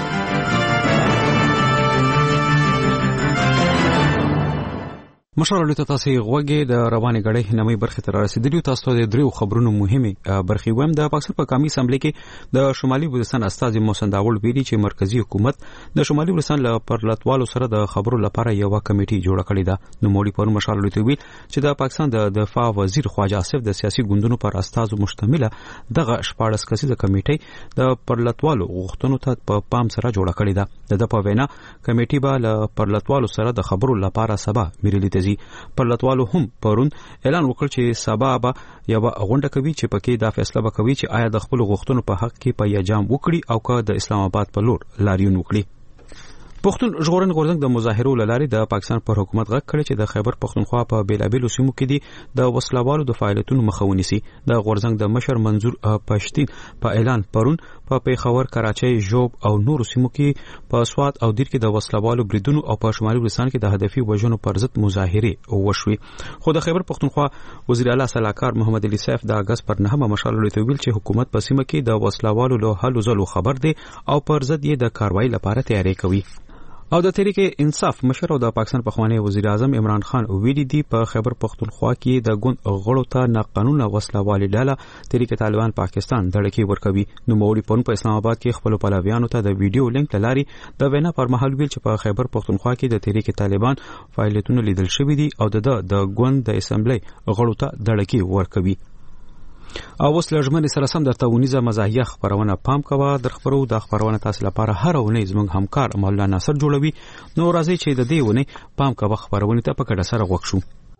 مشرانو ته تاسو غوږی د روانې غړې نمې برخه تر رسیدلی تاسو ته د دریو خبرونو مهمه برخې ویم د پاکستان په قومي اسمبلی کې د شمالي وزیرستان استاد محسن داوود ویلي چې مرکزی حکومت د شمالي وزیرستان له پرلطوالو سره د خبرو لپاره یو کمیټي جوړ کړې ده نو مولوی پرون مشرانو ته ویل چې د پاکستان د دفاع وزیر خواجه آصف د سیاسي ګوندونو پر استادو مشتمله دغه 14 کسیزه کمیټي د پرلطوالو غوښتنو ته په پام سره جوړ کړې ده د په وینا کمیټي به له پرلطوالو سره د خبرو لپاره سبا میرلی پرلطوالو هم پرون اعلان وکړ چې سبا به یو غونډه کوي چې پکې دا فیصله وکوي چې آیا د خپل غوښتنو په حق کې پیاجام وکړي او که د اسلام آباد په لور لاریون وکړي پښتون ژغورنې غورځنګ د مظاهرو لاري د پاکستان پر حکومت غږ کړی چې د خیبر پښتونخوا په بیلابیلو سیمو کې د وسلوالو د فعالیتونو مخه ونیسي د غورځنګ د مشر منظور پښتين په اعلان پرون په پیښور کراچۍ جوب او نورو سیمو کې په سوات او دیر کې د وسلوالو بریدونو او په شمالي وزیرستان کې د هدفي وژنو پر ضد مظاهره وشوي خو د خیبر پښتونخوا وزیر اعلی صلاحکار محمد علي سیف د اگست پر 9 مشال لته ویل چې حکومت په سیمه کې د وسلوالو له حل زلو خبر دی او پر ضد یې د کاروایی لپاره تیاری کوي او د تحریک انصاف مشر او د پاکستان پخوانی وزیر اعظم عمران خان ویلي دی په خیبر پښتونخوا کې د ګوند غړو ته ناقانونه وسلوالي ډله تحریک طالبان پاکستان دړکی ورکوي نو مولوی پون په اسلام آباد کې خپل پلاویانو ته د ویډیو لینک لاري د وینا پر مهال ویل چې په خیبر پښتونخوا کې د تحریک طالبان فعالیتونه لیدل شوې دي او د ګوند د اسمبلی غړو ته دړکی ورکوي او اوس لږمن سره سم درته ونیزه مزاحیه خبرونه پام کوه در خبرو د خبرونه تاسو لپاره هر ونې زموږ همکار مولانا ناصر جوړوي نو راځي چې د دې ونې پام کوه خبرونه ته په کډه سره وښو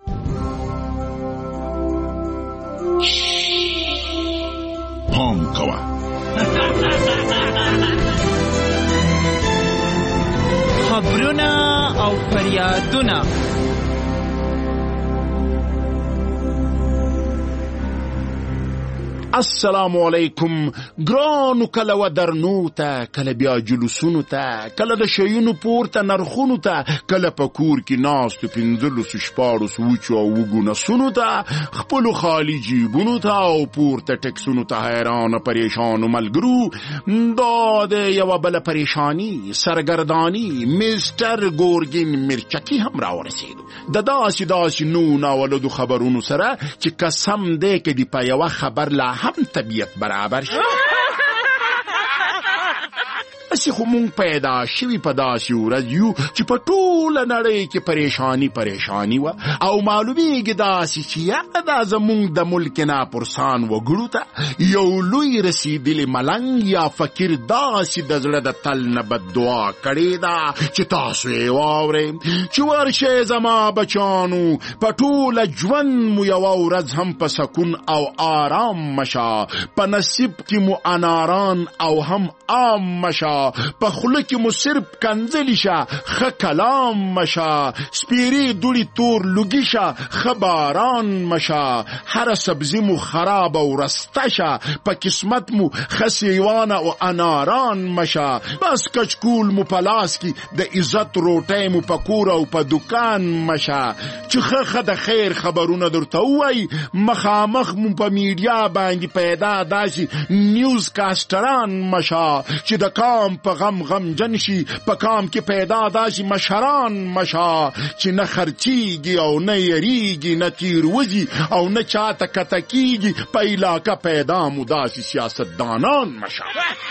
پام کوه خبرونه او فریادونه السلام علیکم ګرانو کله ودرنو ته کله بیا جلوسونو ته کله د شیونو پورته نرخونو ته کله په کور کې ناستو پنځلو شپاړو سوچو او وګونسونو ته خپل خالی جیبونو ته او پورته ټکسونو ته حیران پریشان ملګرو دا د یو بل پریشانی سرګردانی مستر ګورګین مرچکی هم راورسید د داسې نو ناولدو خبرونو سره چې قسم دې کې دی په یو خبر لا هم طبیعت برابر شي اسی خو مونږ پیدا شوی په داسې ورځ یو چې په ټوله نړۍ کې پریشانی و او معلومیږي داسې چې دا زمونږ د ملک نه پرسان وګړو ته یو لوی رسیدلی ملنګ یا فقیر داسې د زړه د تل نه بددعا کړې ده چې تاسو یې واورئ چې ورشه زما بچانو په ټوله ژوند مو یوه ورځ هم په سکون او آرام مشه په نصیب کې مو اناران او هم عام مشه په خوله کې مو صرف کنځلي شه ښه کلام مشه سپیرې دوړې تور لوګي شه ښه باران مشه هره سبزي مو خراب او رسته شه په قسمت مو ښه سیوانه او اناران مشه بس کچکول مو په لاس کې د عزت روټۍ مو په کور او په دکان مشه چې ښه د خیر خبرونه درته ووایي مخامخ مو په میډیا باندې پیدا داسې نیوز کاسټران مشه چې د کام په غم جنشي په کام کې پیدا داسې مشران مشه چې نه خرچیږي او نه یریږي نه تیروځي او نه چاته کتکیږي په علاقه پیدا مو داسې سیاستدانان مشه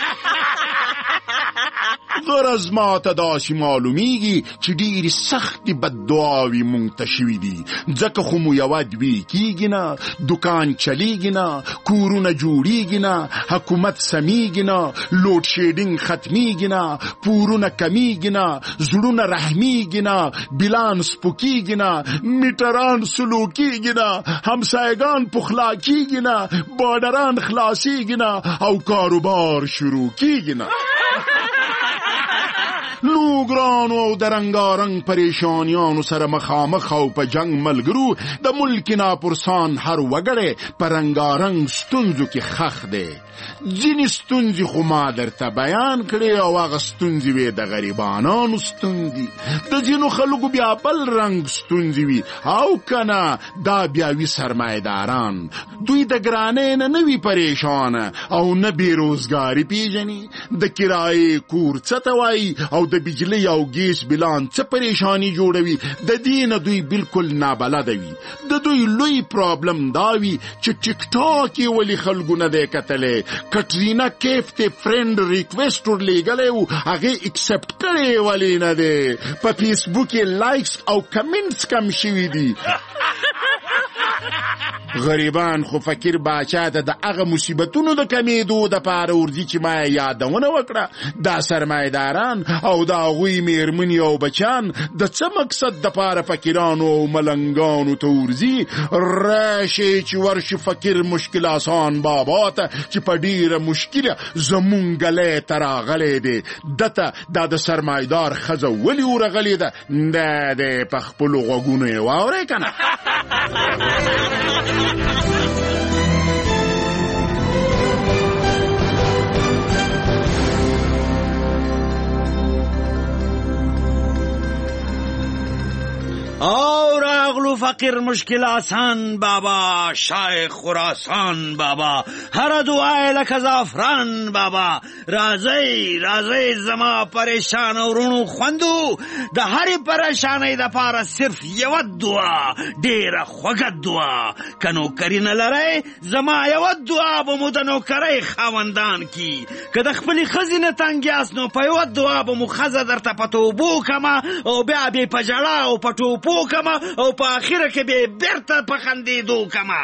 غرض ما ته داسې معلومیږي چې ډېرې سختې بددعاوې مونږ ته شوي دي ځکه خو مو یوه دوې کېږي نه دکان چلیږي نه کورونه جوړیږي نه حکومت سمیږي نه لوډ شیډینګ ختمیږي نه پورونه کمیږي نه زړونه رحمیږي نه بلانس پوکیږي نه میټران سلو کېږي نه همسایګان پخلا کېږي نه بارډران خلاصیږي نه او کاروبار شروع کېږي نه نو ځینو ګرانو او د رنګارنګ پریشانیانو سره مخامخ او په جنگ ملګرو د ملک ناپرسان هر وګړی په رنګارنګ ستونزو کې خښ دی. ځینې ستونزې خو ما درته بیان کړې او هغه ستونزې وې د غریبانانو ستونزې، د ځینو خلکو بیا بل رنګ ستونزې وي او کنه دا بیا وي سرمایه‌داران. دوی د ګرانۍ نه وي پریشانه او نه بېروزګاري پیژني، د کرایې کور څه ته وایي او د بجلۍ او ګیس بلان څه پریشاني جوړوي د دې نه دوی بالکل نابلده وي. د دوی لوی پرابلم دا وي چې ټیک ټاک یې ولې خلکو نه دی کتلی. کټرینا کیف ته فرند ریکویسټ ورلیږلی و، هغې اکسپټ کړی ولې نه دی. په فیسبوک کې لایکس او کمنټس کم شوي دي. غریبان خو فقیر باچا ته د هغه مصیبتونو د کمیدو دپاره ورځي چې ما یادونه وکړه. دا سرمایه‌داران او د هغوی میرمنې او بچیان د څه مقصد دپاره فقیرانو او ملنګانو ته ورځي. راشئ چې ورشي فقیر مشکل آسان بابا ته چې په ډېره مشکله زمونږ ګلی ته راغلی دی. دته دا د سرمایه‌دار ښځه ولې ورغلې ده؟ دا دی په خپلو غوږونو یې واورئ که نه. اور اغلو فقیر مشکل آسان بابا، شایخ خراسان بابا، هر دعای لکه زعفران بابا. راځئ راځئ زما پریشان ورونو خوندو، د هرې پریشانۍ دپاره صرف یوه دعا، ډېره خوږه دعا. که نوکري نه لرئ زما یوه دعا به مو د نوکرۍ خاوندان کی. که د خپلې ښځې نه تنګ یاست نو په یوه دعا به مو ښځه درته په توبو کمه او بیا به په ژړا او په ټوپو کما او په آخره کې به بیرته په خندېدو کما.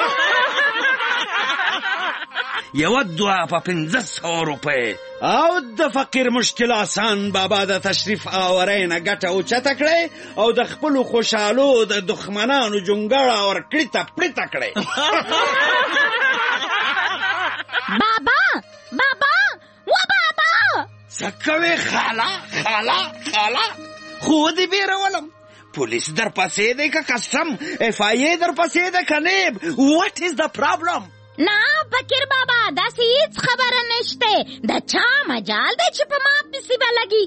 یوه دعا په 500 روپۍ او د فقیر مشکل آسان بابا د تشریف آورۍ نه ګټه اوچته کړئ او د خپلو خوشحالو د دښمنانو جونګړه ورکړي ته پړیته کړئ. بابا بابا و بابا څه کوې خاله خاله خاله؟ خو دې بیرولم. پولیس در پسې دی که کسټم؟ اف آی ای در پسې ده که نیب؟ واټ از د پرابلم؟ نه فقیر بابا داسې هیڅ خبره نشته. د چا مجال دی چې په ما پسې به لګي؟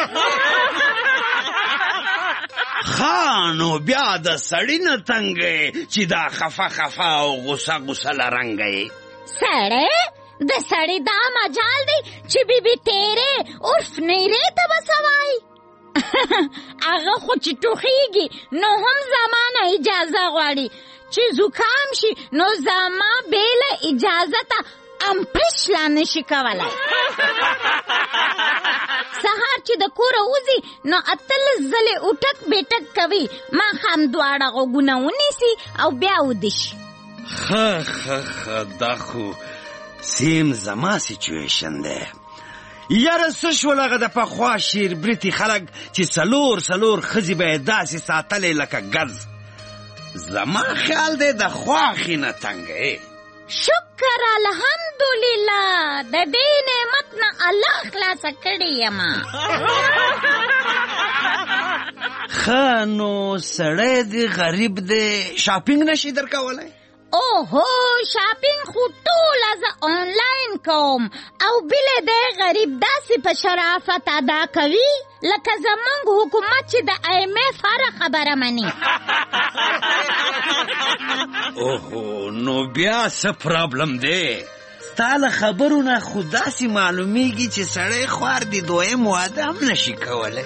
ښه نو بیا د سړي نه تنګئ چې دا خفه خفه او غصه غصه لرنګئ. سړی د سړي دا مجال دی چې بیبي تیرې عرف نیرې ته به څه وایي؟ هغه خو چې ټوخیږي نو هم زمانه اجازه غواړي، چې زکام شي نو زما بیله اجازه ته امپش لا نشي کولی. سهار چې د کوره وځي نو 18 ځلې اوټک بیټک کوي، ماښام دواړه غوږونه ونیسي او بیا وده شي. دا خو سیم زما سیچویشن دی. یاره څه شول هغه د پخوا شیر بریتي خلک چې څلور ښځې به یې داسې ساتلې لکه ګز. زما خیال دی د خواښې نه تنګئ. شکر الحمدلله د دې نعمت نه الله خلاصه کړې یمه. ښه نو سړی دی غریب دی، شاپینګ نشي در کولی؟ اوهو شاپینګ خو ټوله زه آنلاین کوم او بله دی غریب داسې په شرافت ادا کوي لکه زمونږ حکومت چې د IMF هره خبره مني. اوهو نو بیا څه پرابلم دی؟ ستا له خبرو نه خو داسې معلومیږي چې سړی خوار دی دویم واده هم نشي کولی.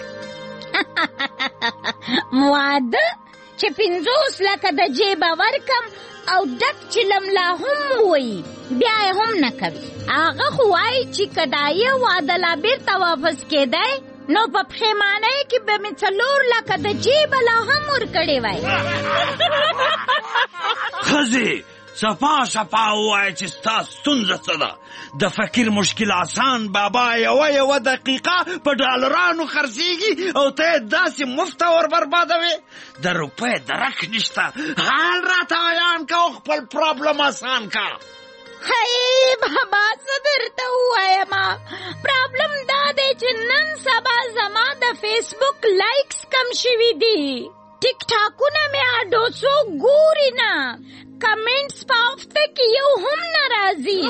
واده چې 50 لکه د جیبه ورکم او ډک چلم لا هم وایي بیا یې هم نه کوي. هغه خو وایي چې که دا یې واده لا بیرته واپس کېدی نو په پښیمانۍ کې به مې 4 لکه د جیبه لا هم ورکړې وای. ښځې صفا ووایه چې ستا ستونزه څه ده؟ د فقیر مشکل آسان بابا یوه دقیقه په ډالرانو خرڅېږي او ته یې داسې مفته ور بربادوې؟ د روپۍ درک نشته. حال راته بیان که او خپل پرابلم آسان که. هی بابا صدر ته وایم پرابلم دا دی چې نن سبا زما د فیسبوک لایکس کم شوي دي ټیک ټاکونه مې اډوسو ګوري نه کمنټس په هفته کې یو هم نه راځي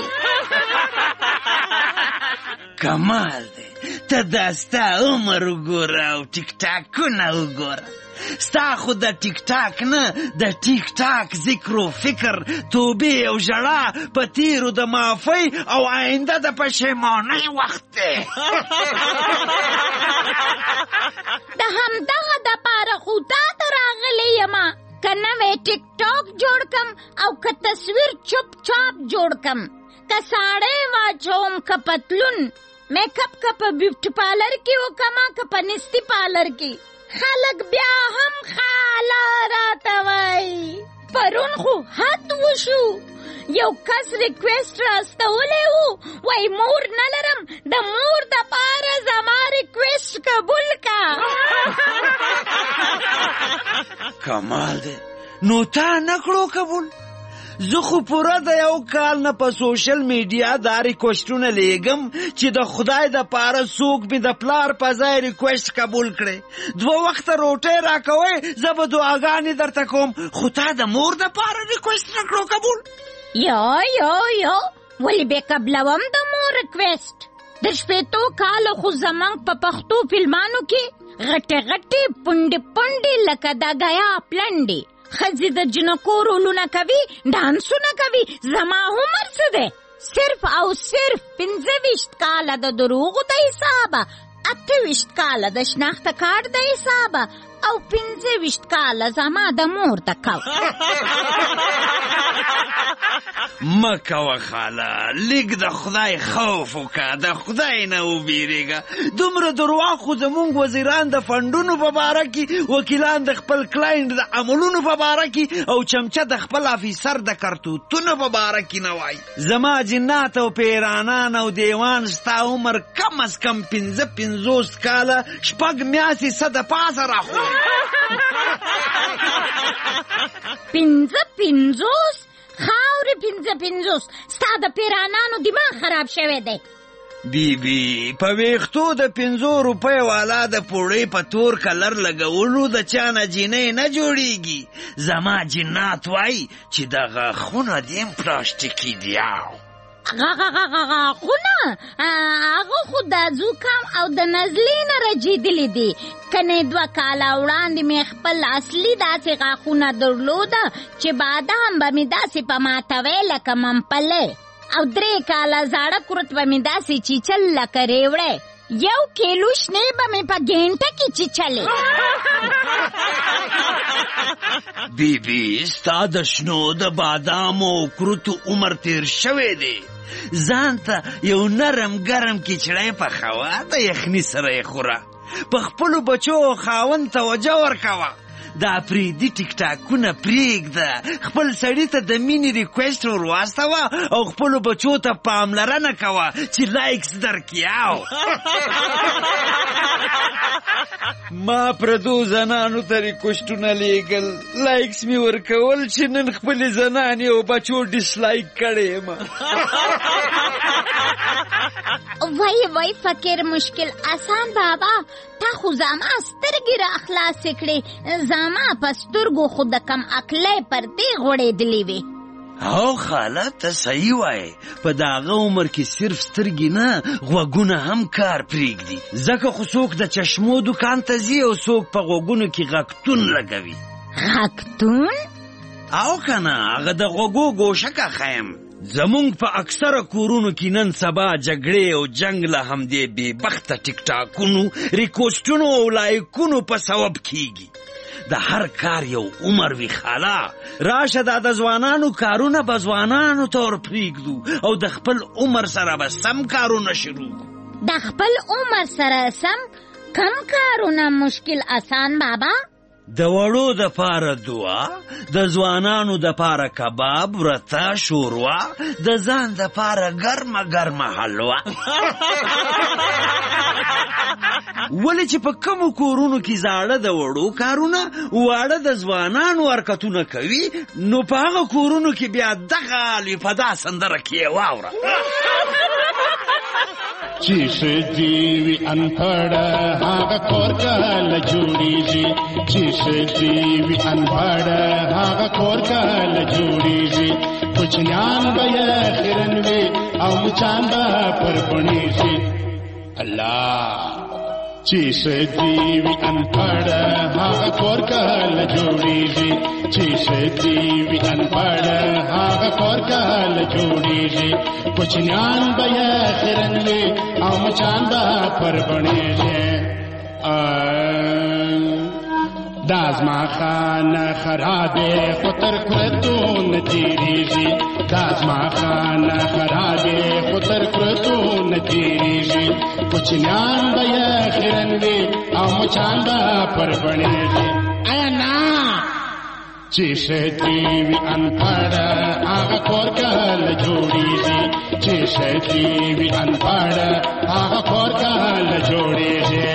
کمال دی ته دا ستا عمر وګوره او ټیک ټاکونه وګوره ستا خو د ټیک ټاک نه د ټیک ټاک ذکر و فکر توبې او ژړا په تیرو د معافۍ او آینده د پښیمانۍ وخت دی د همدغه دپاره خو تا ته راغلی یمه که نوی ټیک ټاک جوړ کم او که تصویر چپ چاپ جوړ کم که ساړی واچوم که پتلون میک اپ که په بیوټي پارلر کې وکما که په نستی پارلر کې خلق بیا هم خاله راته وایي پرون خو حد وشو یو کس ریکویسټ راستولی و وای مور نه لرم د مور دپاره زما ریکویسټ قبول کا کمال دی نو تا نه کړو قبول زه خو پوره د یو کال نه په سوشل میډیا دا ریکویسټونه لیږم چې د خدای دپاره څوک مې د پلار په ځای ریکویسټ قبول کړی 2 وخته روټۍ راکوئ زه به دعاګانې درته کوم خو تا د مور دپاره ریکویسټ نه کړو قبول یو ولې به قبلوم د مور ریکویسټ د شپېتو کالو خو زمونږ په پښتو فلمانو کې غټې غټې پونډې لکه د ګیا پلنډې خزی د جنکو رولونه کوي ډانسونه کوي زما عمر څه دی صرف او صرف 25 کاله د دروغو د حسابه 28 کاله د شناخته کارت د حسابه او 25 کاله زما د مور د کاو مکوه خاله لیک د خدای خوف وکړه د خدای نه وبیریږه دومره درواغ خو زمونږ وزیران د فنډونو په باره کې وکیلان د خپل کلاینټ د عملونو په باره کې او چمچه د خپل افیسر د کرتوتونو په باره کې نه وایي زما جنات او پیرانان او دیوان ستا عمر کم از کم 50 کاله 6 میاشتې څه د پاسه راخو 50 خاورې 50 ستا د پیرانانو دماغ خراب شوی دی بی په ویښتو د 50 روپۍ والا د پوړۍ په تور کلر لګولو د چا نه جینۍ نه جوړیږي زما جنات وایي چې د غاښونه دیم پلاستیکي دي غاښونه هغه خو د زوکام او د نزلې نه رجیدلی دي کنې 2 کاله وړاندې مې خپل اصلي داسې غاښونه درلوده چې بادام به مې داسې په ماتوی لکه ممپلی او 3 کاله زاړه کورت به مې داسې چیچل لکه ریوړی 1 کیلو شنې به مې په ګینټه کې چیچلې بی ستا د شنو د بادامو کورتو عمر تیر شوی دی ځان ته یو نرم ګرم کیچړی پخوه د یخني سره یې خوره په خپلو بچو او خاوند توجه ورکوه دا پریدي ټیک ټاکونه پرېږده خپل سړي ته د مینې ریکویسټ ور واستوه او خپلو بچو ته پاملرنه کوه چې لایکس درکړي ما پردو زنانو ته ریکویسټونه لیږل لایکس مې ورکول چې نن خپلې زنانې او بچو ډسلایک کړی یم وای فقیر مشکل آسان بابا تا خو زما سترګې را خلاصې کړې زما په سترګو خو د کم عقلی پردې غوړېدلې وې او خاله ته صحیح وایې په دغه عمر کې صرف سترګې نه غوږونه هم کار پرېږدي ځکه خو څوک د چشمو دکان ته ځي او څوک په غوږونو کې غږتون لګوي غږتون او که نه هغه د غوږو ګوشه که ښیم زمونږ په اکثره کورونو کې نن سبا جګړې او جنگ له همدې بېبخته ټیک ټاکونو ریکوسټونو او لایکونو په سبب کیږي د هر کار یو عمر وي خاله راشه دا د ځوانانو کارونه به ځوانانو ته ور پرېږدو او د خپل عمر سره به سم کارونه شروع د خپل عمر سره سم کم کارونه مشکل آسان بابا د وړو د پاره دعا، د ځوانانو د پاره کباب، رتا، شوروا، د ځان د پاره ګرمه ګرمه حلوا. ولې چې په کومو کورونو کې زاړه د وړو کارونه، واړه د ځوانانو حرکتونه کوي، نو په هغه کورونو کې بیا دغه الفدا سندره کې واوره. چې شدیوی انپړه هغه کور کله جوړیږي، چې شدیوی انپړه هغه کور کله جوړیږي. کوچنیان به خیرن وي او مچان به پر بڼیږي. الله چې شدیوی انپړه هغه کور کله جوړیږي، چې شدیوی انپړه هغه کور کله جوړیږي. کوچنیان به خیرن وي او مچان به پر بڼیږي. دا زما خانه خرابې خو تر کرتو نه تېرېږي، دا زما خانه خرابې خو تر کرتو نه تېرېږي. کوچنیان به خیرن وي او مچان به پر بڼیږي. ایا نه چې شدیوی انپړه هغه کور کله جوړیږي، چې شدیوی انپړه هغه کور کله جوړیږي.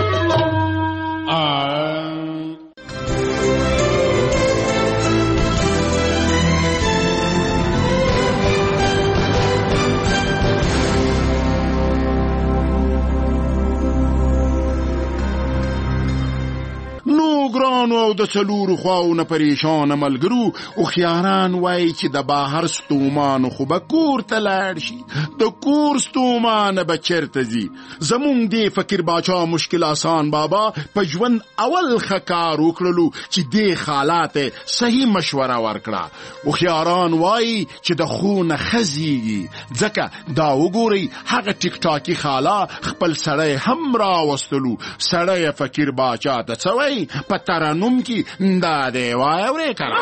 ګرانو او د څلورو خواونه پریشانه ملګرو، هوښیاران وایي چې د بهر ستومانو خو به کور ته لاړ شي، د کور ستومانه به چېرته ځي. زمونږ دې فقیر باچا مشکل آسان بابا په ژوند اول ښه کار وکړلو چې دې حالات صحیح مشوره ورکړه. هوښیاران وایي چې د خو نه ښه زیږي، ځکه دا وګورئ هغه ټیک ټاکي خاله خپل سړی هم راوستلو. سړی فقیر باچا ته څه وایي په ترنم کې دا دی واورئ کنه.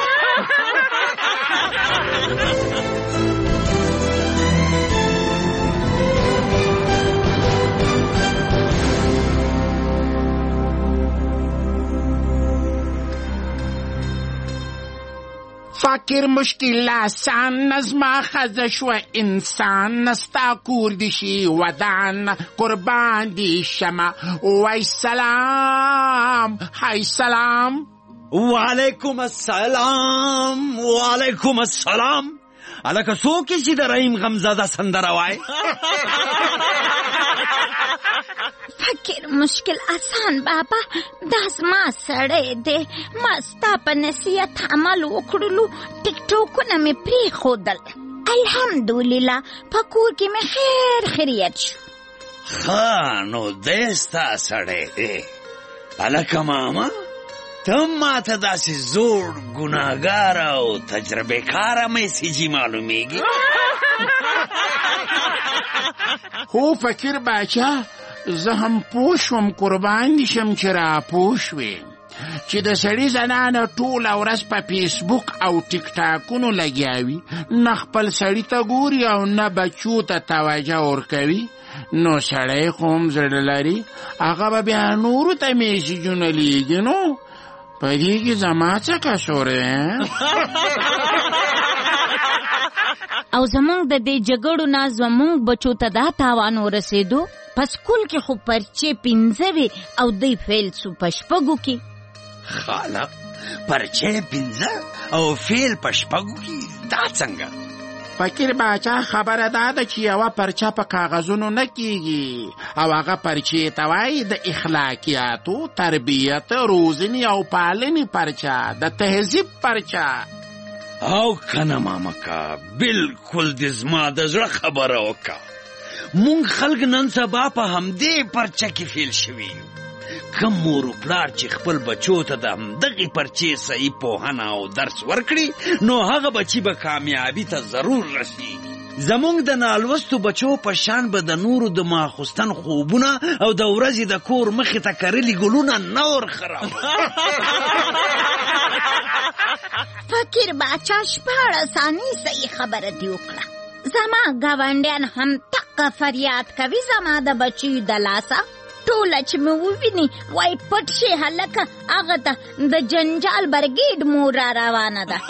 فقیر مشکل آسان نظما خزه شو انسان، نستا کور دی شي ودان قربان دی شما. وای سلام، های سلام. وعلیکم السلام، وعلیکم السلام. الکه څوک چې د رحیم غمزاده سندره وای؟ فقیر مشکل آسان بابا، دا زما سړی دی، ما ستا په نصیحت عمل وکړلو، ټیک ټوکونه مې پرېښودل، الحمدلله په کور کې مې خیر خیریت شو. ښه نو دی ستا سړی دی. هلکه ماما، ته ماته داسې زوړ ګناهګار او تجربه کاره میسیجي معلومیږي. هو فقیر باچا، زه هم پوه شوم، قربان دي شم چې را پوه شوې چې د سړي زنانه ټوله ورځ په فیسبوک او ټیک ټاکونو لګیا وي، نه خپل سړي ته ګوري او نه بچو ته توجه ورکوي. نو سړی خو هم زړه لري، هغه به بیا نورو ته میسیجونه لیږي. نو په دې کې زما څه قصور دی؟ او زمونږ د دې جګړو نه زمونږ بچو ته دا تاوان ورسېدو، په سکول کې خو پرچې 5 وي او دوی فیل سو په 6 کې. خالق، پرچې 5 او فیل په 6 کې؟ دا څنګه؟ فقیر باچا، خبره دا ده چې یوه پرچه په کاغذونو نه کیږي، او هغه پرچې ته وایي د اخلاقیاتو، تربیت، روزنې او پالنې پرچه، د تهذیب پرچه. او کنه مامکا، بالکل د زما د زړه خبره وکړه. مونږ خلک نن سبا په همدې پرچه کې فیل شوي یو. کم مور و پلار چې خپل بچو ته د همدغې پرچې صحیح پوهنه او درس ورکړي، نو هغه بچي به کامیابي ته ضرور رسیږي. زمونږ د نالوستو بچو په شان به د نورو د ماخوستن خوبونه او د ورځې د کور مخې ته کرلي ګلونه نه ورخراب. فقیر باچا، 14 صحیح خبره دی وکړه. زما ګاونډیان هم تقه فریاد کوي زما د بچیو د لاسه. ټوله چې مې وویني وای پټ شي هلکه هغه ته د جنجال برګیډ مور را روانه ده.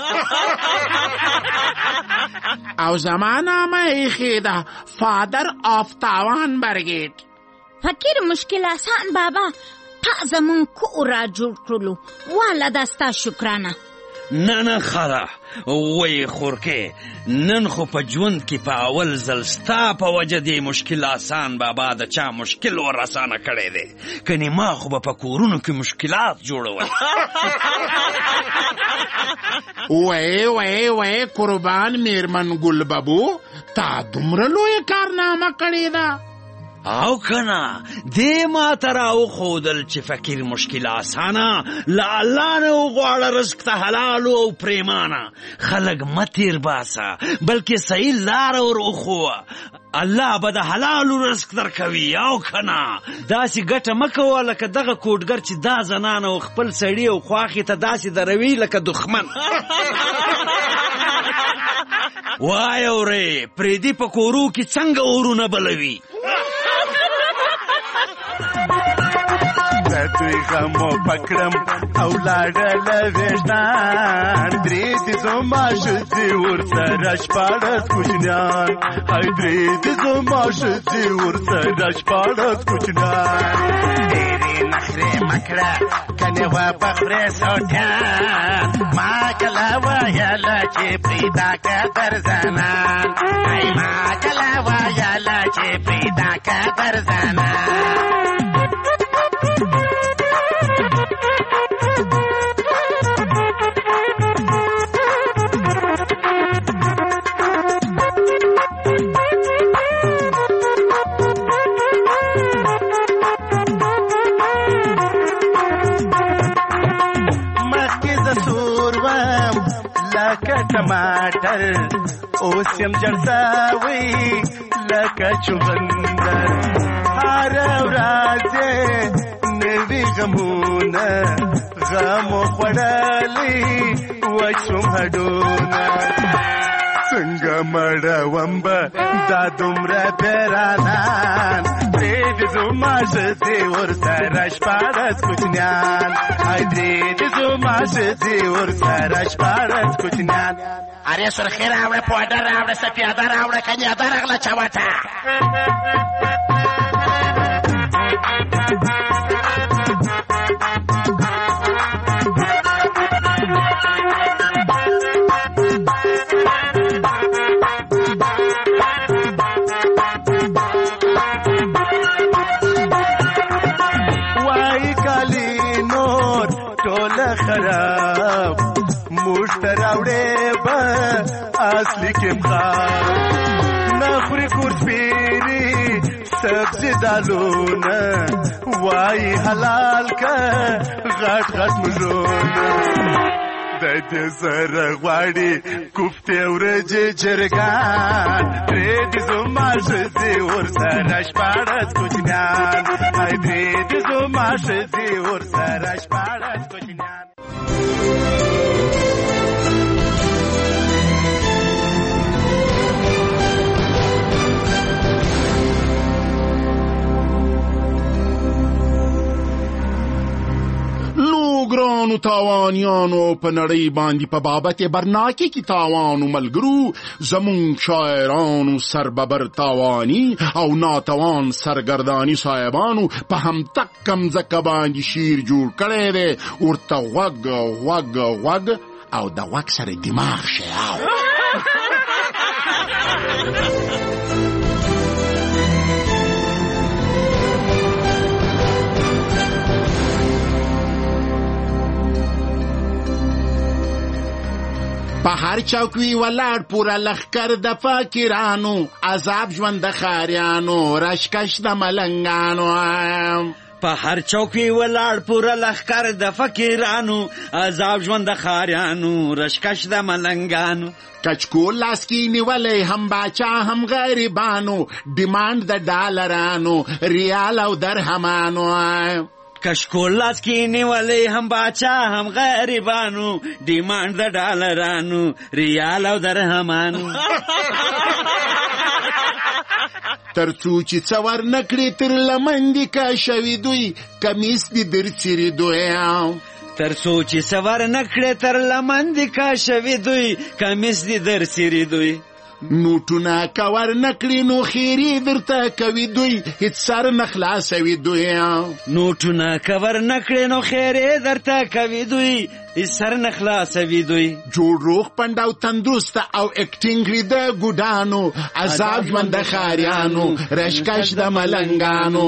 او زما نامه ایښې ده فادر آف تاوان برګیډ. فقیر مشکل آسان بابا تا زمون کور را جوړ کړلو والا دا ستا شکرانه. نه خره وای خورکې نن خو په ژوند کې په اول ځل ستا په وجه دی مشکل آسان بابا د چا مشکل ور آسانه کړی دی کني ما خو به په کورونو کې مشکلات جوړول. وای قربان میرمن ګل بابو تا دومره لویه کارنامه کړې ده. او کنا دې ما ته راوښودل چې فقیر مشکل آسانه له الله نه وغواړه رزق ته حلال او پریمانه خلک مه تیر باسه بلکې صحیح لاره ور وښوه الله به د حلالو رزق درکوي. او کنا داسې ګټه مه کوه لکه دغه کوټګر چې دا زنانه او خپل سړي او خواښې ته داسې دروي لکه دښمن. وای اورې پردي په کورو کې څنګه اورونه بلوي. دوی غمو پکړم او لاړله ویژدان درې دې زما ښځې ورسره شپاړس کوچنیان هی درې دې زما ښځې ورسره شپاړس کوچنیان. ډېرې نخرې مه کړه کنې وبخورې سوټیان ما کله ویله چې پیدا که در زنان ای ما کله ویله چې پیدا که در زنان. टमाटर ओसम जड़सावी लका चुगंदर हर राजे नवी गमूना गमो पड़ाली वचुम हडोना संगमड़ा वंबा दादुमरा पेरानान देद जुमाश देवर सरश पारस कुचन्यान हाय देद जुमाश देवर सरश पारस कुचन्यान. अरे सुर्खी रावड़े पाउडर रावड़े सफेदा रावड़े कन्यादा रगला चवाटा. खराब मुश्तरावड़े बा असली के नखरी कुर्पीरी सब्जी डालो न वाई हलाल का घाट घाट मुझोना दे सर वाड़ी कुफ्ते उरजे जरगान रेड जुमाश दे और सरश पाड़स कुछ ज्ञान हाय रेड जुमाश दे और सरश पाड़स कुछ ज्ञान. ګرانو تاوانیانو په نړۍ باندې په بابت برناکې کې تاوانو ملګرو زمون شاعرانو سرببر تاوانی او ناتوان سرګردانی صاحبانو په هم تک کم ځکه باندې شیر جوړ کړی دی ورته غوږ او د غوږ سره دماغ شي. په هر چوکوي ولاړ پورا لخکر د فقیرانو عذاب ژوند د خاریانو رشکش د ملنګانو. په هر چوکوي ولاړ پورا لخکر د فقیرانو عذاب ژوند د خاریانو رشکش د ملنګانو. کچکول لاس کې نیولې هم باچا هم غریبانو ډیماند د ډالرانو ریال او درهمانو. کشکول لاس کې نیولې هم باچا هم غریبانو ډیماند د ډالرانو ریال او درهمانو. ترڅو چې څور نکړي تر لمندې کا شوي دوی کمیس دي در چیرې دوی ترڅو چې څور نکړي تر لمندې کا شوي دوی کمیس دي در چیرې دوی نوټونه کور نکړي نو خیری درته کوي دوی هیڅ سر نخلاصوي دوی نوټونه کور نکړي نو خیری درته کوي دوی هیڅ سر نخلاصوي دوی جوړ روغ پند او تندرست او اکټینګ لري د ګډانو عذاب ژوند د خاریانو رشکش د ملنګانو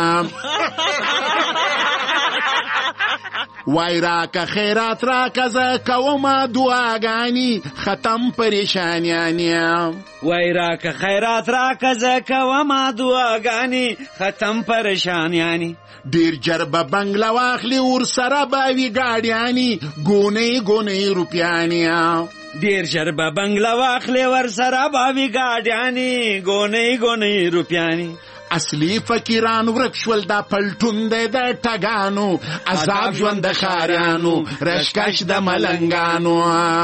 وای راکه خیرات راکه زه کومه دعاګانې ختم پریشانیانې وای راکه خیرات راکه زه کومه دعاګانې ختم پریشانیانې ډیر جربه بنگله واخلي ورسره به وي ګاډیانې ګونې ګونې روپیانې ډیر جربه بنگله واخلي ورسره به وي ګاډیانې ګونې ګونې روپیانې اصلي فقیران ورک شول دا پلټون دی د ټګانو عذاب ژوند د خاریانو رشکش د ملنګانو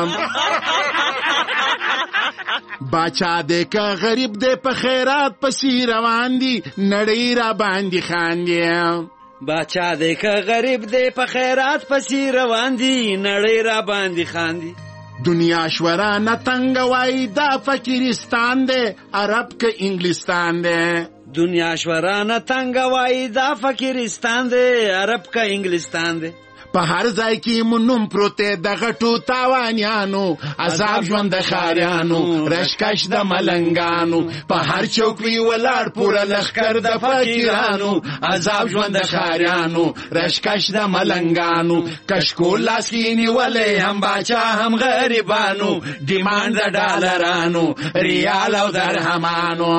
باچا دی که غریب دی په خیرات پسې روان دي نړۍ را باندې خاندي باچا دی که غریب دی په خیرات پسې روان دي نړۍ را باندې خاندي دنیا شورانه تنگ وای دا فقیرستان دی عرب که انګلستان دی دنیا شورانه تنگ وای دا فقیرستان دی عرب که انګلستان دی په هر ځای کې مونږ پروته د غټو تاوانیانو عذاب ژوند د خاریانو رشکش د ملنګانو په هر چوک وی ولاړ پورا لخر د فقیرانو عذاب ژوند د خاریانو رشکش د ملنګانو کشکول لاس کې نیولې هم باچا هم غریبانو ډیماند د ډالرانو ریال او درهمانو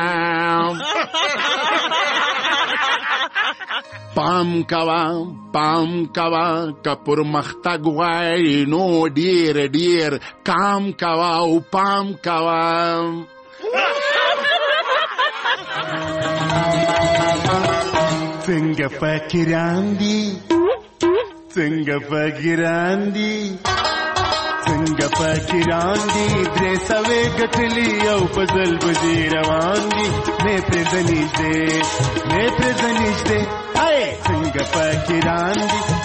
پام کوا کپر مختګ وای نو ډیر ډیر کام کوا او پام کوا څنګه فقیران دي څنګه فقیران دي درې سوې ګټلي او فضل بزی روان دي مې پر دنيشته څنګه فقیران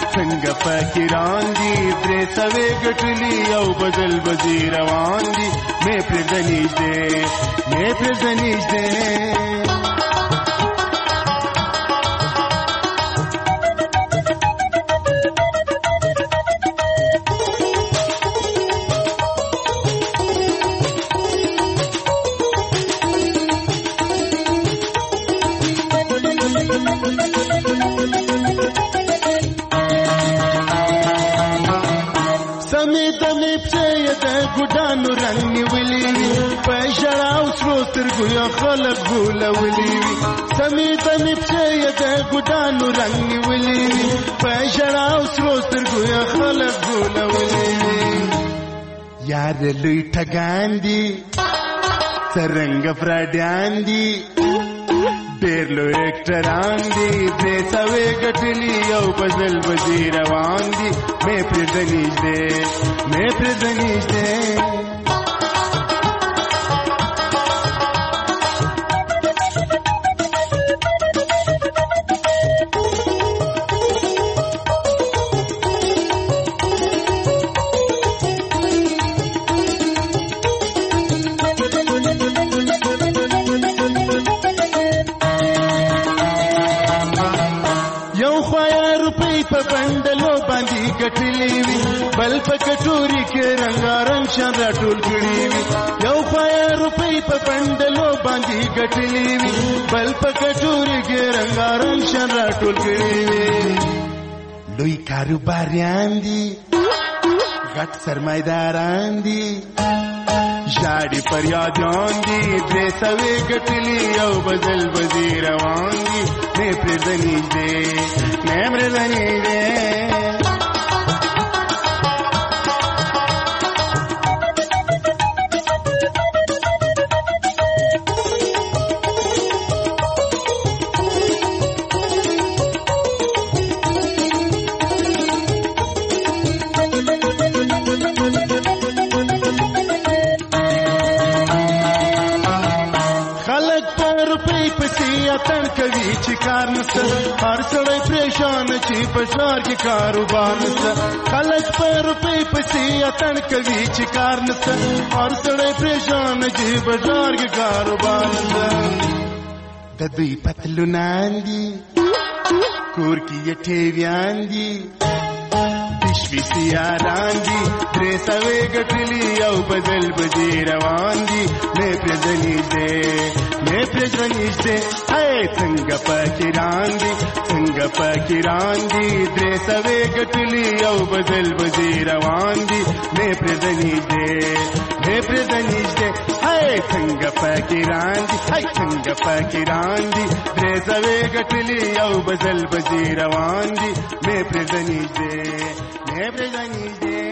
دي درې سوې ګټلي او فضل بزی روان دي مې پر دنيشته ګډانو رنگ نیولې وي په ژړا او سرو سترګو یې خلک غولولي وي سمیت مې پښې د ګډانو رنگ نیولې وي په ژړا او سرو سترګو یې خلک غولولي وي یار لوی ټګان دي څرنګه فراډیان دي ډېر لوی اکټران دي درې سوې ګټلي او فضل بزی روان دي مې پرې دنيشته ګټلې وي بل په کټوري کې رنگارنګ شان راټول کړي وي یو خوایا روپۍ په پندلو باندې ګټلې وي بل په کټوري کې رنگارنګ شان راټول کړي وي لوی کاروباریان دي غټ سرمایداران دي ژاړي فریادان دي درې سوې ګټلي او بدل بزی روان دي مې پرې دنيشته اتن کوي چې کار نشته هر سړی پریشان چې په ښار کې کاروبار نشته خلک په روپۍ پسې اتن کوي چې کار نشته هر سړی پریشان چې په ښار کې کاروبار نشته د دوی پتلونان دي کور کې یې ټیویان دي پښوی سیاران دي درې سوې ګټلي او بدل بدې روان دي مې پرې نږدې هی څنګه پکې راندي درې سوې ګټلي او بدل بدې روان دي مې پرې نږدې هی څنګه پکې راندي درې سوې ګټلي او بدل بدې روان دي مې پرې نږدې